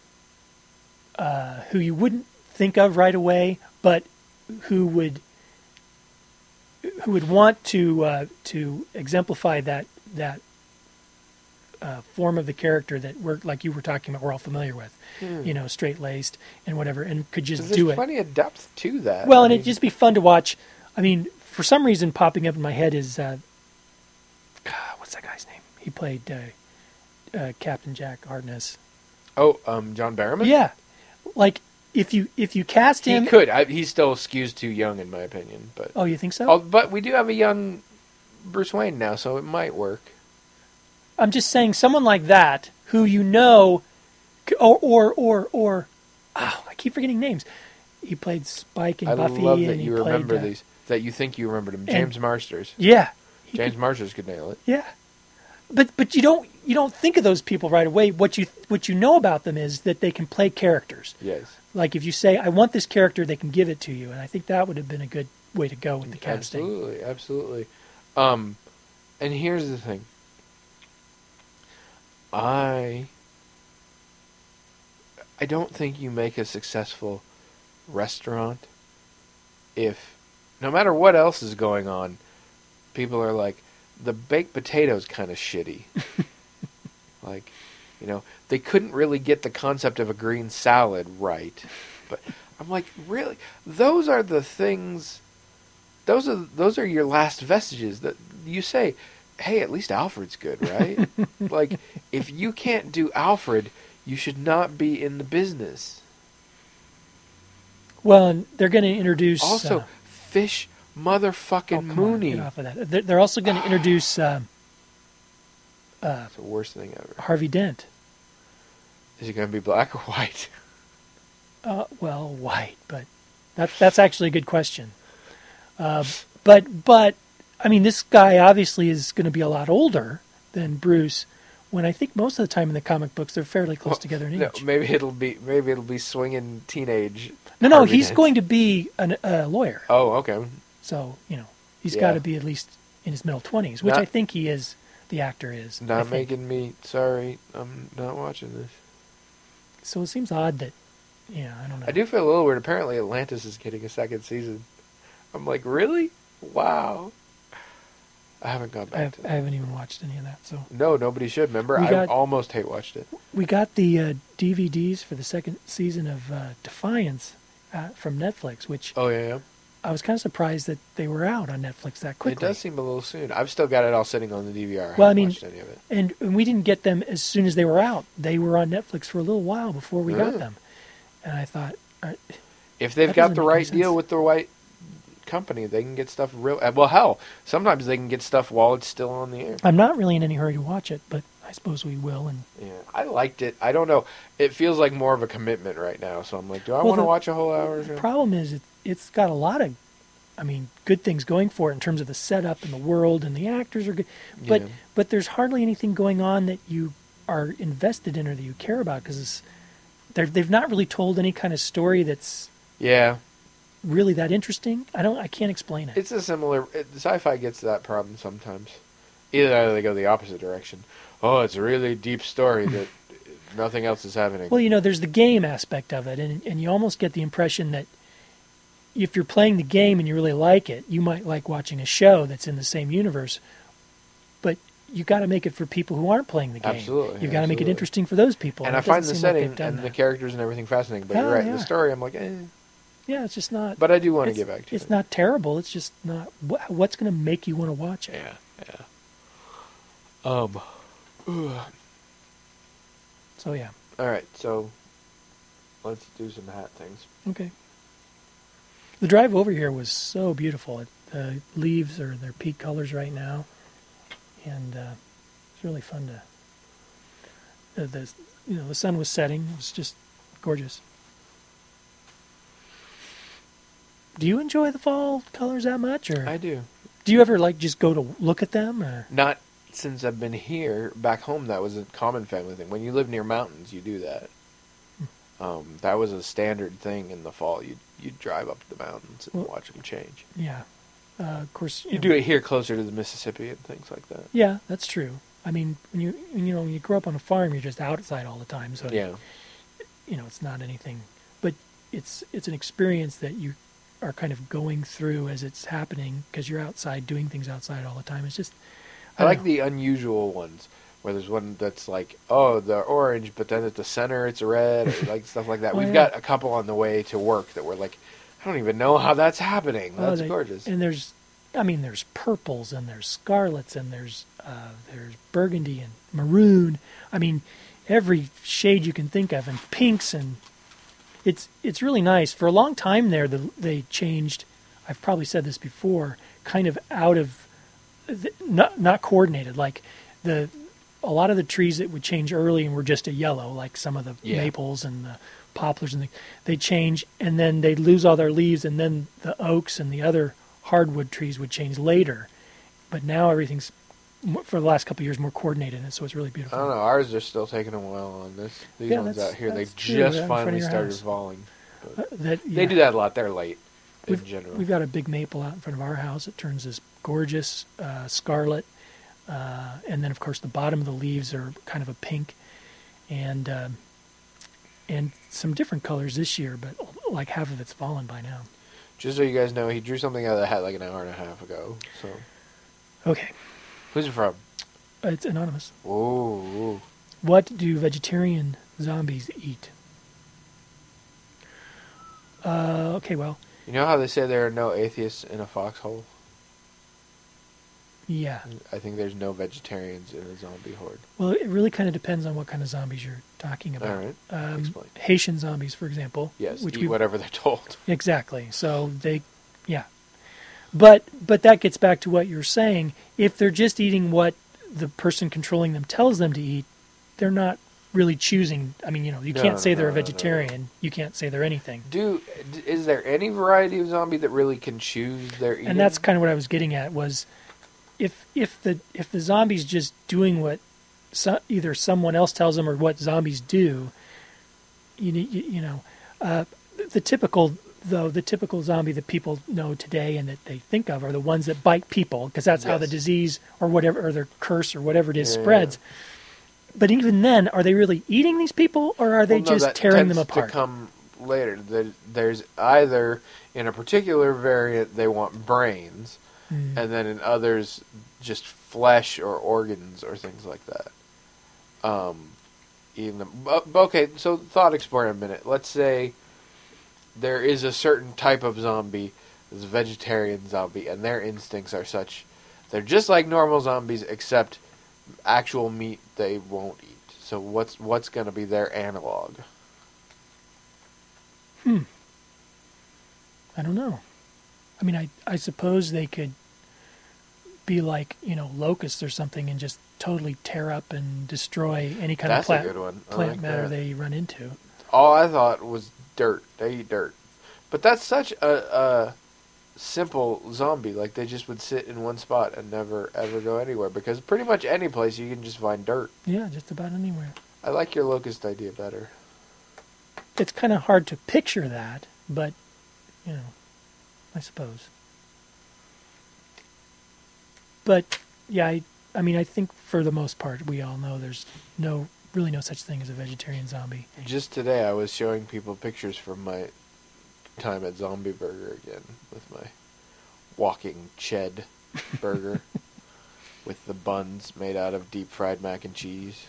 you wouldn't think of right away, but who would want to exemplify that form of the character that like you were talking about, we're all familiar with, straight laced and whatever, and could just do There's it. plenty of depth to that. Well, I and mean, it'd just be fun to watch. I mean, for some reason, popping up in my head is what's that guy's name? He played Captain Jack Harkness. John Barrowman? Yeah, like if you cast He him, could. He still skews too young, in my opinion. But Oh, you think so? but we do have a young Bruce Wayne now, so it might work. I'm just saying, someone like that who or I keep forgetting names. He played Spike in I Buffy, love that and he you played, remember these. That you think you remembered him. James Marsters. Yeah, James Marsters could nail it. yeah. But you don't think of those people right away. What you know about them is that they can play characters. Yes. Like if you say, I want this character, they can give it to you. And I think that would have been a good way to go with the casting. Absolutely, absolutely. And here's the thing. I don't think you make a successful restaurant if, no matter what else is going on, people are like, the baked potato's kind of shitty. Like, they couldn't really get the concept of a green salad right. But I'm like, really? Those are the things, those are your last vestiges that you say, hey, at least Alfred's good, right? Like, if you can't do Alfred, you should not be in the business. Well, and they're going to introduce Also, Fish motherfucking come on, Mooney. get off of that. They're also going to introduce It's the worst thing ever. Harvey Dent. Is he going to be black or white? Well, white, but that's actually a good question. But I mean, this guy obviously is going to be a lot older than Bruce. When I think most of the time in the comic books they're fairly close together in No, age. maybe it'll be swinging teenage. No, Harvey he's Dent. going to be a lawyer. Oh, okay. So he's Yeah. got to be at least in his middle 20s, which Not- I think he is. The actor is. I Not think. making me sorry. I'm not watching this. So it seems odd that. Yeah, I don't know. I do feel a little weird. Apparently, Atlantis is getting a second season. I'm like, really? Wow. I haven't gone back to I that. haven't even watched any of that. So No, nobody should. Remember, We I got- almost hate watched it. we got the DVDs for the second season of Defiance from Netflix, which Oh yeah. I was kind of surprised that they were out on Netflix that quickly. It does seem a little soon. I've still got it all sitting on the DVR. Well, I haven't mean, watched any of it. and we didn't get them as soon as they were out. They were on Netflix for a little while before we got Really? them. And I thought, If they've that got doesn't the make any right deal sense. with the right company, they can get stuff real. Well, hell, sometimes they can get stuff while it's still on the air. I'm not really in any hurry to watch it, but I suppose we will. And Yeah, I liked it. I don't know. It feels like more of a commitment right now. So I'm like, do I Well, want to the- watch a whole hour? the problem is it's got a lot of, good things going for it in terms of the setup and the world, and the actors are good. But Yeah. but there's hardly anything going on that you are invested in or that you care about, because they've not really told any kind of story that's Yeah. really that interesting. I can't explain it. It's a similar. Sci-fi gets that problem sometimes. Either they go the opposite direction. Oh, it's a really deep story that nothing else is happening. Well, there's the game aspect of it, and you almost get the impression that if you're playing the game and you really like it, you might like watching a show that's in the same universe. But you got to make it for people who aren't playing the game. Absolutely, You've got to make it absolutely. interesting for those people. And it I find doesn't the seem like setting they've done and the that. characters and everything fascinating. But Oh, you're right. yeah. The story, I'm like, eh. Yeah, it's just not. But I do want to it's- get back to it. It's not terrible. It's just not. What's going to make you want to watch it? Yeah, yeah. So yeah. All right, so let's do some hat things. Okay. The drive over here was so beautiful. The leaves are their peak colors right now, and it's really fun to. The sun was setting. It was just gorgeous. Do you enjoy the fall colors that much, or I do. do you ever just go to look at them, or? Not since I've been here. Back home, that was a common family thing. When you live near mountains, you do that. That was a standard thing in the fall. You'd drive up the mountains and watch them change. Yeah. Of course. You do it here closer to the Mississippi and things like that. Yeah, that's true. I mean, when you grow up on a farm, you're just outside all the time. So Yeah. it's not anything, but it's an experience that you are kind of going through as it's happening, because you're outside doing things outside all the time. It's just I like the unusual ones where there's one that's like, oh, they're orange, but then at the center it's red, or like stuff like that. Oh, We've yeah. got a couple on the way to work that we're like, I don't even know how that's happening. That's gorgeous. And there's purples, and there's scarlets, and there's burgundy and maroon. I mean, every shade you can think of, and pinks, and it's really nice. For a long time there, they changed. I've probably said this before, kind of out of not coordinated. Like a lot of the trees that would change early and were just a yellow, like some of the maples and the poplars, and they change, and then they'd lose all their leaves, and then the oaks and the other hardwood trees would change later. But now everything's, for the last couple of years, more coordinated, and so it's really beautiful. I don't know. Ours are still taking a while on this. These Yeah, ones that's- out here, they that's true, just right in front of finally your started house. falling. But They They do that a lot. They're late in general. We've got a big maple out in front of our house. It turns this gorgeous scarlet, and then of course the bottom of the leaves are kind of a pink, and some different colors this year, but like half of it's fallen by now. Just so you guys know, he drew something out of the hat like an hour and a half ago. So, Okay, who's it from? it's anonymous. Ooh. What do vegetarian zombies eat? Okay, well, You know how they say there are no atheists in a foxhole? yeah. I think there's no vegetarians in a zombie horde. Well, it really kind of depends on what kind of zombies you're talking about. All right. Explain. Haitian zombies, for example. Yes, which eat whatever they're told. Exactly. So yeah. But that gets back to what you're saying. If they're just eating what the person controlling them tells them to eat, they're not really choosing. I mean, you can't say they're a vegetarian. You can't say they're anything. Is there any variety of zombie that really can choose their eating? And that's kind of what I was getting at, was if the zombie's just doing what either someone else tells them or what zombies do, the typical zombie that people know today and that they think of are the ones that bite people, because that's how the disease or whatever, or their curse or whatever it is, spreads. But even then, are they really eating these people, or are they just tearing them apart? To come later. There's either in a particular variant they want brains, and then in others just flesh or organs or things like that. Okay, so thought explore in a minute. Let's say there is a certain type of zombie, this vegetarian zombie, and their instincts are such, they're just like normal zombies, except actual meat they won't eat. So what's going to be their analog? I don't know. I mean, I suppose they could be like, locusts or something, and just totally tear up and destroy any kind That's of a good one. I plant like matter that. they run into. All I thought was dirt. They eat dirt. But that's such a simple zombie. Like, they just would sit in one spot and never, ever go anywhere. Because pretty much any place you can just find dirt. Yeah, just about anywhere. I like your locust idea better. It's kind of hard to picture that, but, I suppose. But, yeah, I mean, I think for the most part, we all know there's really no such thing as a vegetarian zombie. Just today, I was showing people pictures from my time at Zombie Burger again with my walking ched burger with the buns made out of deep fried mac and cheese.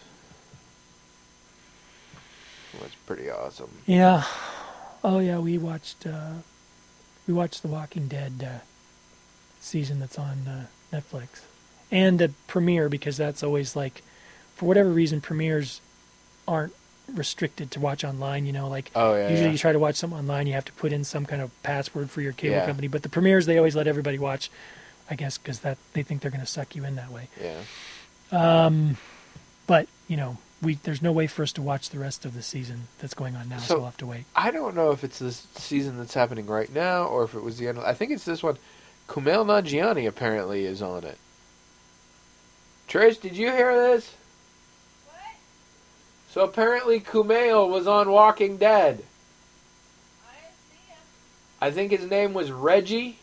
It was pretty awesome. Yeah. Oh, yeah, we watched The Walking Dead season that's on Netflix. And a premiere, because that's always like, for whatever reason, premieres aren't restricted to watch online, usually you try to watch something online, you have to put in some kind of password for your cable company, but the premieres, they always let everybody watch, I guess, because they think they're going to suck you in that way. Yeah. But, there's no way for us to watch the rest of the season that's going on now, so we'll have to wait. I don't know if it's this season that's happening right now, or if it was the end. I think it's this one. Kumail Nanjiani apparently is on it. Trish, did you hear this? What? So apparently Kumail was on Walking Dead. I didn't see him. I think his name was Reggie.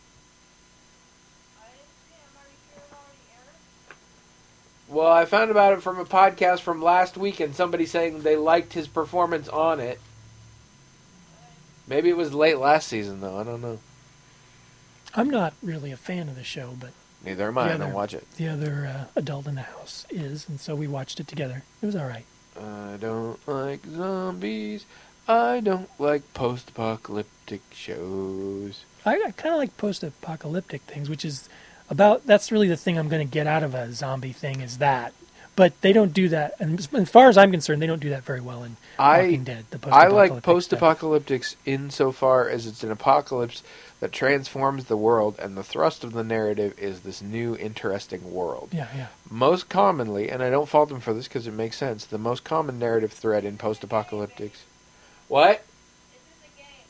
I didn't see him. Are you sure it already aired? Well, I found about it from a podcast from last week, and somebody saying they liked his performance on it. Maybe it was late last season, though. I don't know. I'm not really a fan of the show, but Neither am I. I don't watch it. the other adult in the house is, and so we watched it together. It was all right. I don't like zombies. I don't like post-apocalyptic shows. I kind of like post-apocalyptic things, which is that's really the thing I'm going to get out of a zombie thing is that. But they don't do that, and as far as I'm concerned, they don't do that very well in Walking Dead. The I post-apocalyptic like post-apocalyptics insofar as it's an apocalypse that transforms the world, and the thrust of the narrative is this new, interesting world. Yeah, yeah. Most commonly, and I don't fault them for this because it makes sense, the most common narrative thread in post-apocalyptics... What? It's in the game.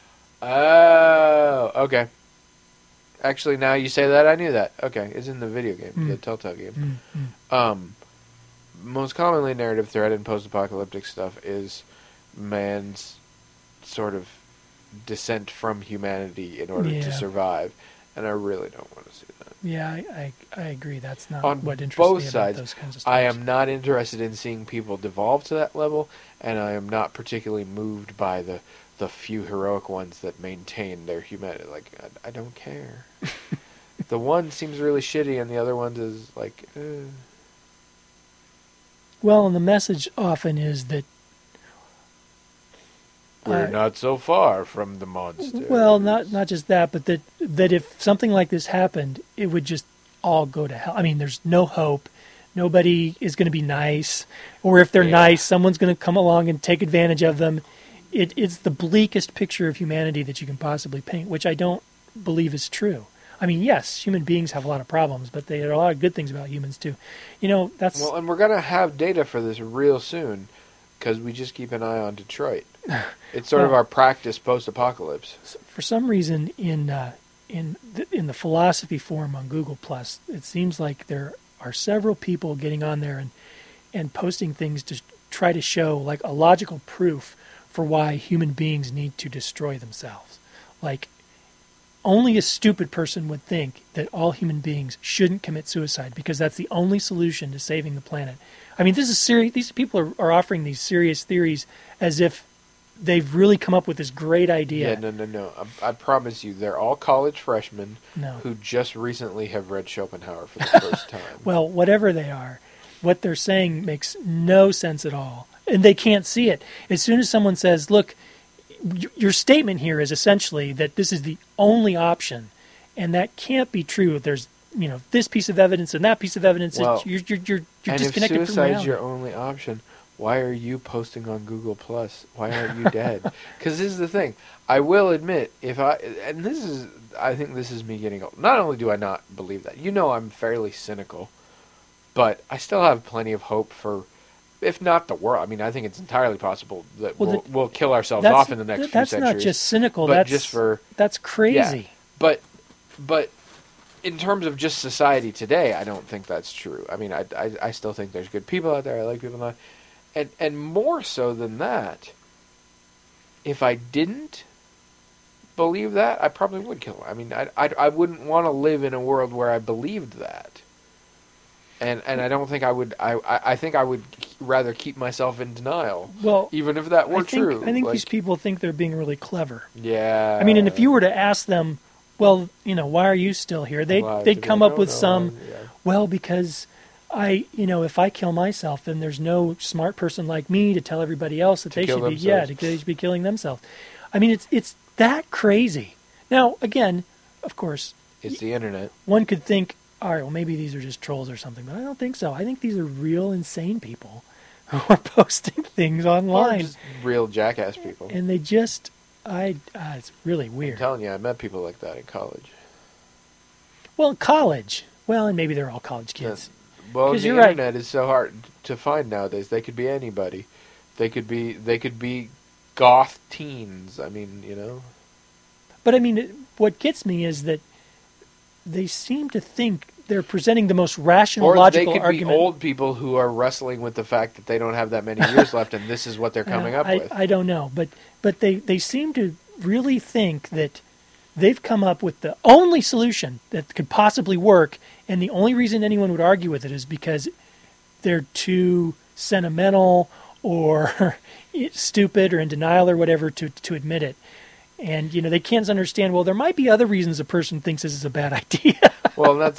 Oh, okay. Actually, now you say that, I knew that. Okay, it's in the video game, the Telltale game. Most commonly narrative thread in post-apocalyptic stuff is man's sort of descent from humanity in order to survive, and I really don't want to see that. Yeah, I agree. That's not On what interests both me sides, about those kinds of stories. I am not interested in seeing people devolve to that level, and I am not particularly moved by the few heroic ones that maintain their humanity. Like, I don't care. The one seems really shitty, and the other one is like... Well, and the message often is that... We're not so far from the monster. Well, not just that, but that if something like this happened, it would just all go to hell. I mean, there's no hope. Nobody is going to be nice. Or if they're nice, someone's going to come along and take advantage of them. It's the bleakest picture of humanity that you can possibly paint, which I don't believe is true. I mean, yes, human beings have a lot of problems, but there are a lot of good things about humans, too. That's... Well, and we're going to have data for this real soon, because we just keep an eye on Detroit. It's sort of our practice post-apocalypse. For some reason, in the philosophy forum on Google+, it seems like there are several people getting on there and posting things to try to show, like, a logical proof for why human beings need to destroy themselves. Like, only a stupid person would think that all human beings shouldn't commit suicide because that's the only solution to saving the planet. I mean, this is serious. These people are offering these serious theories as if they've really come up with this great idea. Yeah, no. I promise you, they're all college freshmen No. who just recently have read Schopenhauer for the first time. Well, whatever they are, what they're saying makes no sense at all. And they can't see it. As soon as someone says, look, your statement here is essentially that this is the only option, and that can't be true. There's, this piece of evidence and that piece of evidence. Well, You're and disconnected if from suicide's reality. your only option, why are you posting on Google Plus? Why aren't you dead? Because this is the thing. I will admit, I think this is me getting old. Not only do I not believe that, I'm fairly cynical, but I still have plenty of hope for. if not the world. I mean, I think it's entirely possible that Well, we'll kill ourselves That's- off in the next few That's centuries. not just cynical. but That's just for that's crazy. But in terms of just society today, I don't think that's true. I mean, I still think there's good people out there. I like people, and more so than that, if I didn't believe that, I probably would kill him. I mean, I wouldn't want to live in a world where I believed that. And I don't think I would. I think I would rather keep myself in denial, Well, even if that were I think, true. I think Like, these people think they're being really clever. Yeah. I mean, and if you were to ask them, well, why are you still here? They'd come up with some, well, because if I kill myself, then there's no smart person like me to tell everybody else that they kill should be, themselves. they should be killing themselves. I mean, it's that crazy. Now, again, of course, It's the internet. one could think, all right, well, maybe these are just trolls or something, but I don't think so. I think these are real insane people who are posting things Or online, just real jackass people. and they just, it's really I'm weird. telling you, I met people like that in college. Well, college. Well, and maybe they're all college kids. Well, 'Cause the you're right. internet is so hard to find nowadays. They could be anybody. They could be goth teens. I mean, But I mean, what gets me is that they seem to think they're presenting the most rational, or they logical could argument. be old people who are wrestling with the fact that they don't have that many years left, and this is what they're coming up with. I don't know, but they seem to really think that they've come up with the only solution that could possibly work, and the only reason anyone would argue with it is because they're too sentimental or stupid or in denial or whatever to admit it. And they can't understand. Well, there might be other reasons a person thinks this is a bad idea. Well, that's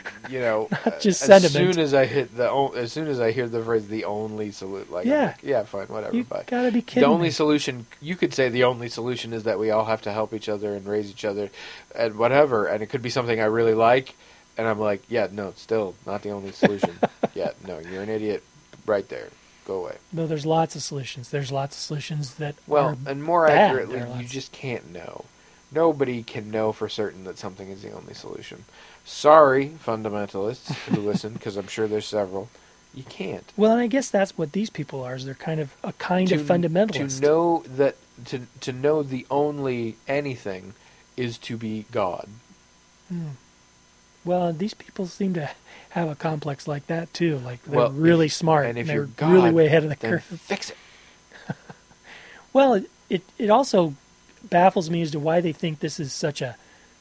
just as sentiment. soon as I as soon as I hear the phrase "the only solution," like, Yeah. I'm like, yeah, fine, whatever. You Bye. gotta be The kidding only me. solution, you could say the only solution is that we all have to help each other and raise each other and whatever. And it could be something I really like. And I'm like, yeah, no, still not the only solution. Yeah, no, you're an idiot right there. Go away. Though there's lots of solutions. There's lots of solutions that Well, are and more bad. accurately, There are you lots. just can't know. Nobody can know for certain that something is the only solution. Sorry, fundamentalists who listen, because I'm sure there's several. You can't. Well, and I guess that's what these people are. Is they're kind of a kind of fundamentalist. To know that to know the only anything is to be God. Well, these people seem to have a complex like that too. Like they're Well, really if- smart and if they're you're God, really way ahead of the then curve. fix it. Well, it also baffles me as to why they think this is such a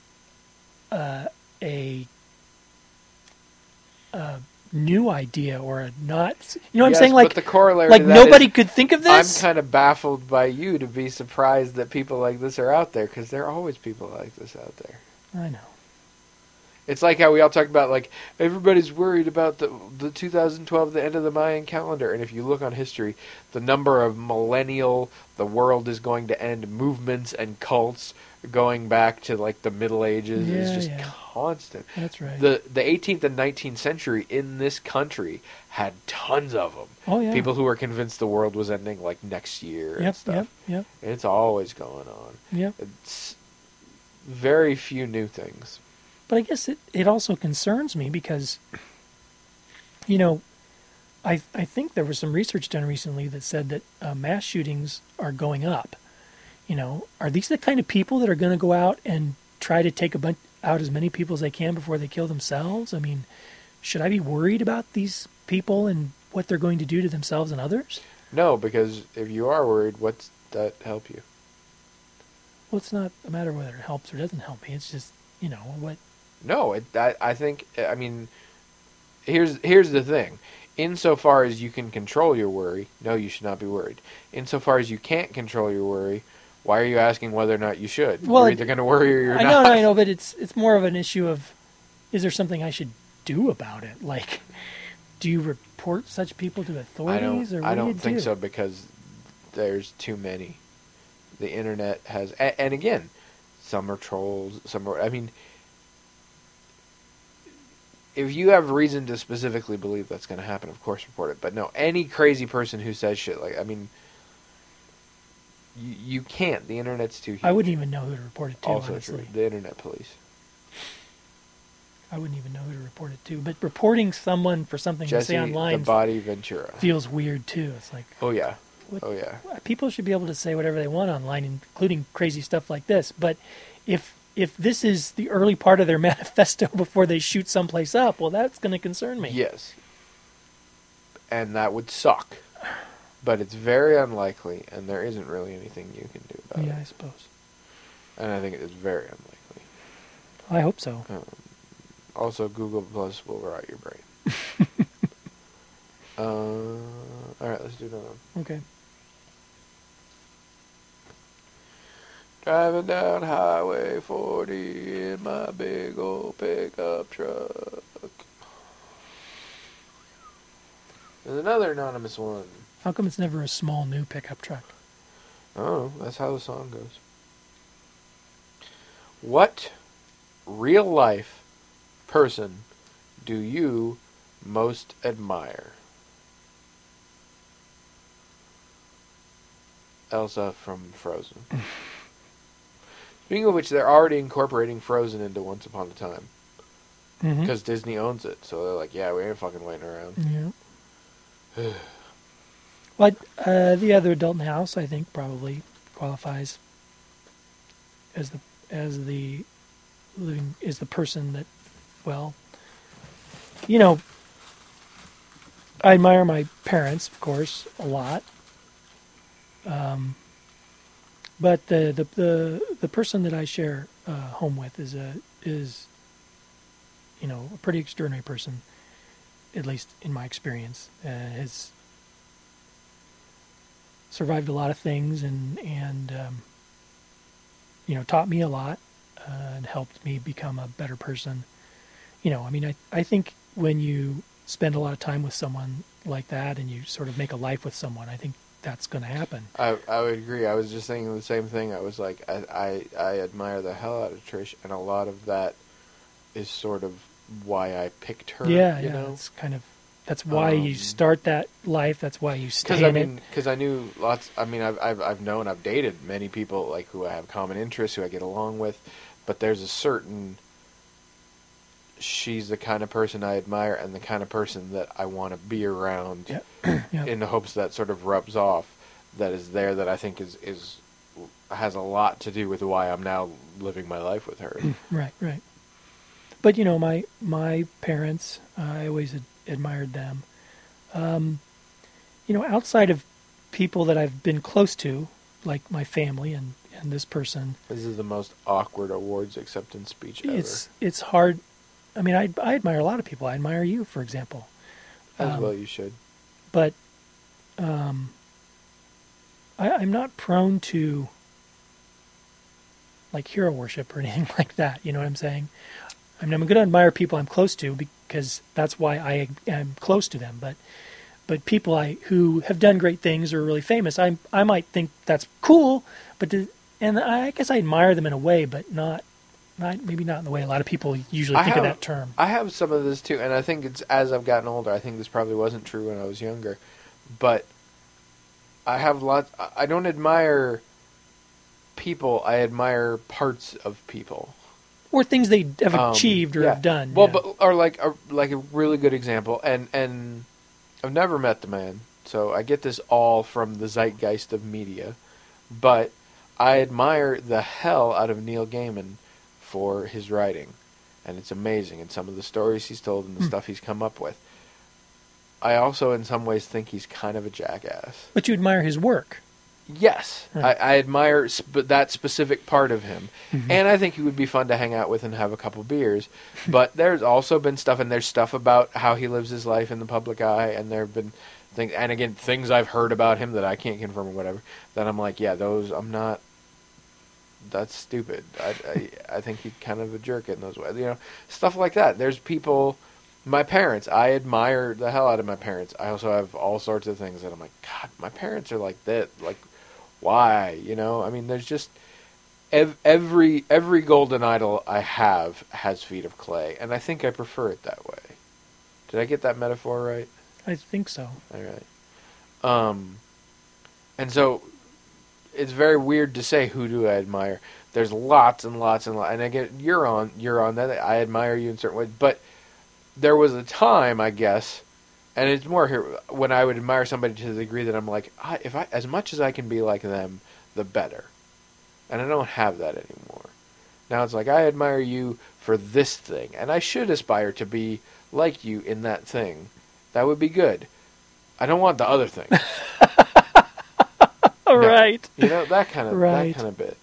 new idea or a not. You know what I'm Yes, saying? Like but the corollary like to that nobody is, could think of I'm this. kind of baffled by you to be surprised that people like this are out there, because there are always people like this out there. I know. It's like how we all talk about, like, everybody's worried about the 2012, the end of the Mayan calendar. And if you look on history, the number of millennial, the world is going to end movements and cults going back to, like, the Middle Ages is Yeah, just yeah. constant. That's right. The 18th and 19th century in this country had tons of them. Oh yeah. People who were convinced the world was ending, like, next year and Yep. stuff. Yep. It's always going on. Yep. It's very few new things. But I guess it also concerns me because, I think there was some research done recently that said that mass shootings are going up. Are these the kind of people that are going to go out and try to take out as many people as they can before they kill themselves? I mean, should I be worried about these people and what they're going to do to themselves and others? No, because if you are worried, what's that help you? Well, it's not a matter of whether it helps or doesn't help me. It's just, what. No, I think, I mean, here's the thing. Insofar as you can control your worry, no, you should not be worried. Insofar as you can't control your worry, why are you asking whether or not you should? Well, you're either going to worry or you're I not. know, but it's more of an issue of, is there something I should do about it? Like, do you report such people to authorities, or what I do you don't think do? so, because there's too many. The internet has, and again, some are trolls, some are, I mean, if you have reason to specifically believe that's going to happen, of course report it. But no, any crazy person who says shit, like, I mean, you can't. The internet's too huge. I wouldn't even know who to report it to, Also honestly. true. The internet police. I wouldn't even know who to report it to. But reporting someone for something they Jesse say the online Body Ventura. feels weird too. It's like Oh yeah. What- Oh yeah. people should be able to say whatever they want online, including crazy stuff like this. But if this is the early part of their manifesto before they shoot someplace up, well, that's going to concern me. Yes. And that would suck. But it's very unlikely, and there isn't really anything you can do about Yeah, it. I suppose. And I think it is very unlikely. I hope so. Also, Google Plus will rot your brain. Alright, let's do another one. Okay. Driving down Highway 40 in my big old pickup truck. There's another anonymous one. How come it's never a small new pickup truck? Oh, that's how the song goes. What real life person do you most admire? Elsa from Frozen. Speaking of which, they're already incorporating Frozen into Once Upon a Time. Mm-hmm. Because Disney owns it. So they're like, yeah, we ain't fucking waiting around. Yeah. Well, the other adult in the house, I think, probably qualifies as the living is the person that, well, you know, I admire my parents, of course, a lot. But the person that I share home with is you know, a pretty extraordinary person, at least in my experience. Has survived a lot of things and you know, taught me a lot and helped me become a better person. You know, I mean, I think when you spend a lot of time with someone like that and you sort of make a life with someone, I think that's going to happen. I would agree. I was just thinking the same thing. I was like, I admire the hell out of Trish, and a lot of that is sort of why I picked her. Yeah, you yeah. know? It's kind of that's why you start that life. That's why you stay in it. Because I knew lots. I mean, I've dated many people like who I have common interests, who I get along with, but there's a certain. She's the kind of person I admire, and the kind of person that I want to be around. Yeah. Yeah. In the hopes that sort of rubs off, that is there, that I think has a lot to do with why I'm now living my life with her. Right, right. But you know, my parents, I always admired them. You know, outside of people that I've been close to, like my family and this person, This is the most awkward awards acceptance speech ever. it's hard. I mean, I admire a lot of people. I admire you, for example. As well you should. But I'm not prone to like hero worship or anything like that. You know what I'm saying? I mean, I'm going to admire people I'm close to because that's why I am close to them. But people who have done great things or are really famous, I might think that's cool. And I guess I admire them in a way, but maybe not in the way a lot of people usually think of that term. I have some of this too, and I think it's as I've gotten older. I think this probably wasn't true when I was younger, but I have lots. I don't admire people. I admire parts of people. Or things they have achieved or yeah. have done. Well, yeah. but or like a really good example, and I've never met the man, so I get this all from the zeitgeist of media, but I admire the hell out of Neil Gaiman for his writing, and it's amazing, and some of the stories he's told and the stuff he's come up with. I also, in some ways, think he's kind of a jackass. But you admire his work. Yes, Right. I admire that specific part of him, Mm-hmm. and I think he would be fun to hang out with and have a couple beers. But there's also been stuff, and there's stuff about how he lives his life in the public eye, and there have been things, and again, things I've heard about him that I can't confirm or whatever, that I'm like, yeah, those, I'm not, that's stupid. I think he's kind of a jerk in those ways, you know, stuff like that. There's people, my parents, I admire the hell out of my parents. I also have all sorts of things that I'm like, God, my parents are like that, like, why, you know? I mean, there's just every golden idol I have has feet of clay, and I think I prefer it that way. Did I get that metaphor right? I think so. All right. And so it's very weird to say who do I admire. There's lots and lots and lots, and again, you're on that. I admire you in certain ways, but there was a time, I guess, and it's more here when I would admire somebody to the degree that I'm like, if I, as much as I can be like them, the better, and I don't have that anymore. Now it's like I admire you for this thing, and I should aspire to be like you in that thing. That would be good. I don't want the other thing. All No. right. You know, that kind of bit.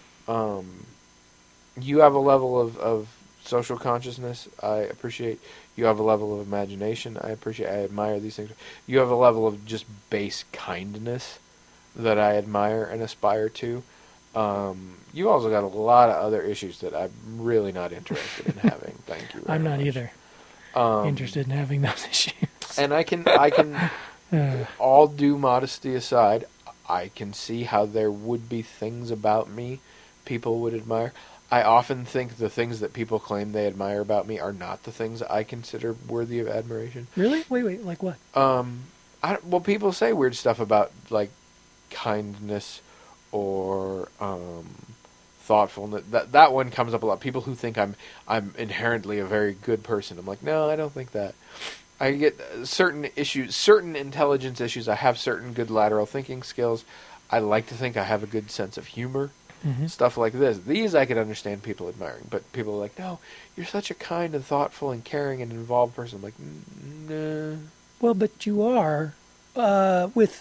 You have a level of social consciousness I appreciate. You have a level of imagination I appreciate. I admire these things. You have a level of just base kindness that I admire and aspire to. You also got a lot of other issues that I'm really not interested in having. Thank you very I'm not much. either Um, interested in having those issues. And I can all due modesty aside, I can see how there would be things about me people would admire. I often think the things that people claim they admire about me are not the things I consider worthy of admiration. Really? Wait, like what? Well, people say weird stuff about like kindness or thoughtfulness. That one comes up a lot. People who think I'm inherently a very good person. I'm like, no, I don't think that. I get certain issues, certain intelligence issues. I have certain good lateral thinking skills. I like to think I have a good sense of humor. Mm-hmm. Stuff like this. These I can understand people admiring, but people are like, no, you're such a kind and thoughtful and caring and involved person. I'm like, nah. Well, but you are with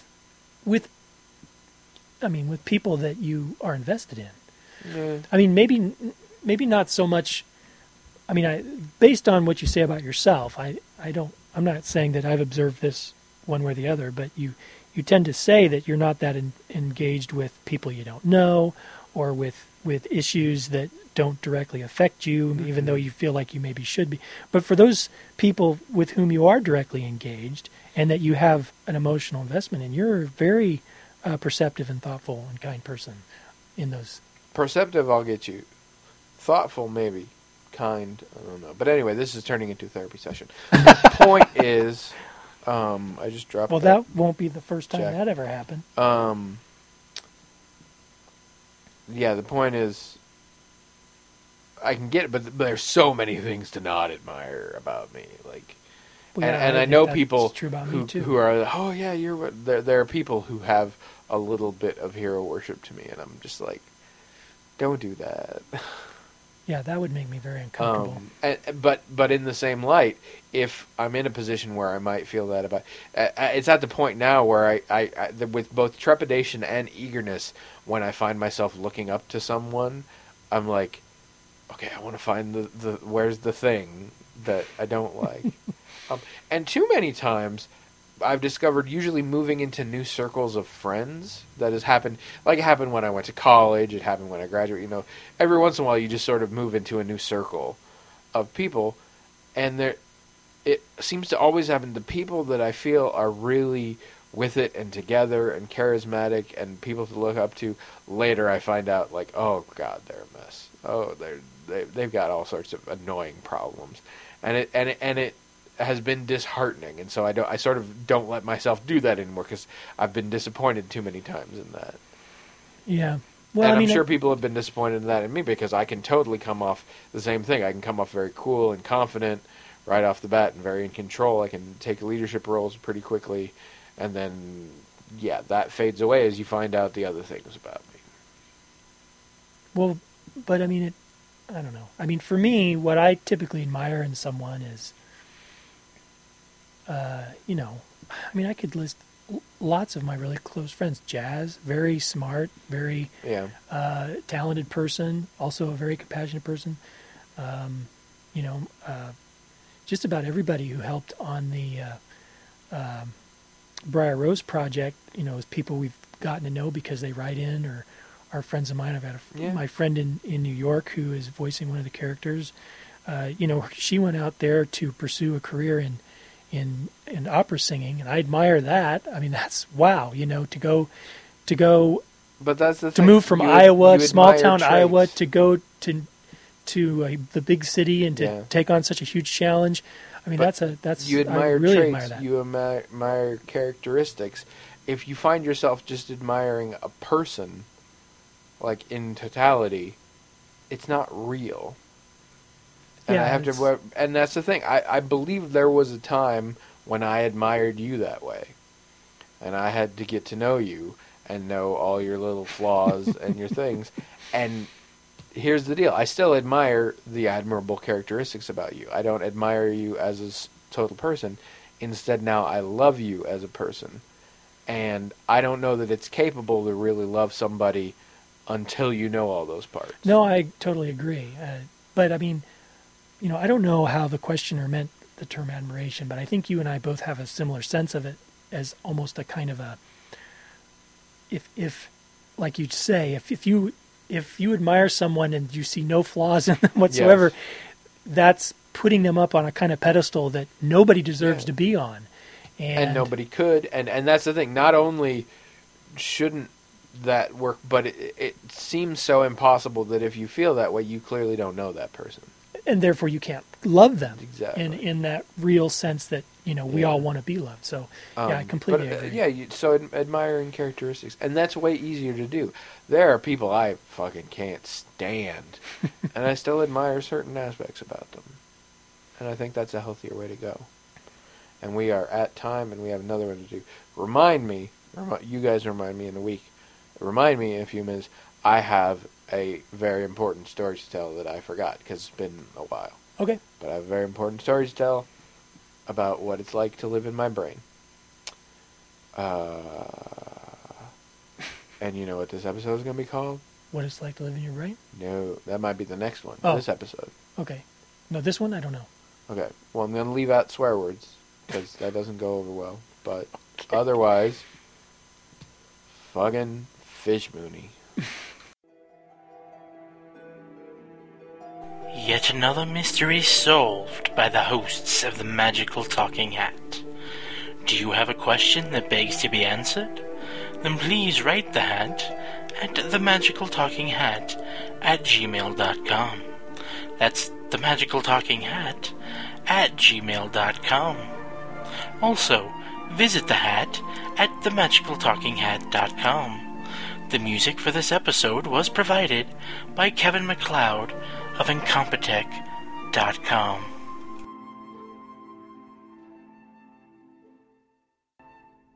people that you are invested in. Nah. I mean, maybe not so much. I mean, based on what you say about yourself, I'm not saying that I've observed this one way or the other, but you tend to say that you're not that engaged with people you don't know, or with issues that don't directly affect you, even though you feel like you maybe should be. But for those people with whom you are directly engaged and that you have an emotional investment in, you're a very perceptive and thoughtful and kind person in those. Perceptive, I'll get you. Thoughtful, maybe. Kind, I don't know. But anyway, this is turning into a therapy session. The point is, I just dropped. Well, that won't be the first time Jack. that ever happened. Yeah, the point is, I can get it, but there's so many things to not admire about me. Like, Well, yeah, and I think know that's people true about me too. who are, oh yeah, you're. There are people who have a little bit of hero worship to me, and I'm just like, don't do that. Yeah, that would make me very uncomfortable. But in the same light, if I'm in a position where I might feel that about, it's at the point now where I with both trepidation and eagerness, when I find myself looking up to someone, I'm like, okay, I want to find the where's the thing that I don't like, and too many times, I've discovered usually moving into new circles of friends that has happened. Like it happened when I went to college. It happened when I graduated. You know, every once in a while you just sort of move into a new circle of people, and it seems to always happen. The people that I feel are really with it and together and charismatic and people to look up to. Later, I find out like, oh God, they're a mess. Oh, they've got all sorts of annoying problems, and it has been disheartening, and so I sort of don't let myself do that anymore because I've been disappointed too many times in that. Yeah. Well, And I mean, I'm sure people have been disappointed in that in me because I can totally come off the same thing. I can come off very cool and confident right off the bat and very in control. I can take leadership roles pretty quickly, and then, yeah, that fades away as you find out the other things about me. well, but I mean, I don't know. I mean, for me, what I typically admire in someone is, I mean, I could list lots of my really close friends. Jazz, very smart, very Yeah. talented person, also a very compassionate person. Just about everybody who helped on the Briar Rose project, is people we've gotten to know because they write in or are friends of mine. I've got my friend in New York who is voicing one of the characters. She went out there to pursue a career in opera singing, and I admire that. I mean, that's wow. To go But that's the to thing. move from You Iowa, admire small town traits. Iowa, to go to the big city and to Yeah. take on such a huge challenge. I mean, But that's You I admire really traits. admire that. You admire characteristics. If you find yourself just admiring a person, like in totality, it's not real. And Yeah, I have to, and that's the thing. I believe there was a time when I admired you that way, and I had to get to know you and know all your little flaws and your things. And here's the deal: I still admire the admirable characteristics about you. I don't admire you as a total person. Instead, now I love you as a person, and I don't know that it's capable to really love somebody until you know all those parts. No, I totally agree. But I mean, I don't know how the questioner meant the term admiration, but I think you and I both have a similar sense of it as almost a kind of a, if like you say, if you admire someone and you see no flaws in them whatsoever, Yes. that's putting them up on a kind of pedestal that nobody deserves to be on. And nobody could, and that's the thing. Not only shouldn't that work, but it seems so impossible that if you feel that way, you clearly don't know that person. And therefore you can't love them Exactly. in that real sense that, we Yeah. all want to be loved. So, yeah, I completely agree. Admiring characteristics. And that's way easier to do. There are people I fucking can't stand, and I still admire certain aspects about them. And I think that's a healthier way to go. And we are at time, and we have another one to do. You guys remind me in the week. Remind me in a few minutes. I have a very important story to tell that I forgot because it's been a while. Okay. But I have a very important story to tell about what it's like to live in my brain. And you know what this episode is going to be called? What it's like to live in your brain? No, that might be the next one. Oh. This episode. Okay. No, this one, I don't know. Okay. Well, I'm going to leave out swear words because that doesn't go over well. But otherwise, fucking fish mooney. Yet another mystery solved by the hosts of the Magical Talking Hat. Do you have a question that begs to be answered? Then please write the hat at themagicaltalkinghat@gmail.com. That's themagicaltalkinghat@gmail.com. Also, visit the hat at themagicaltalkinghat.com. The music for this episode was provided by Kevin MacLeod of Incompetech.com.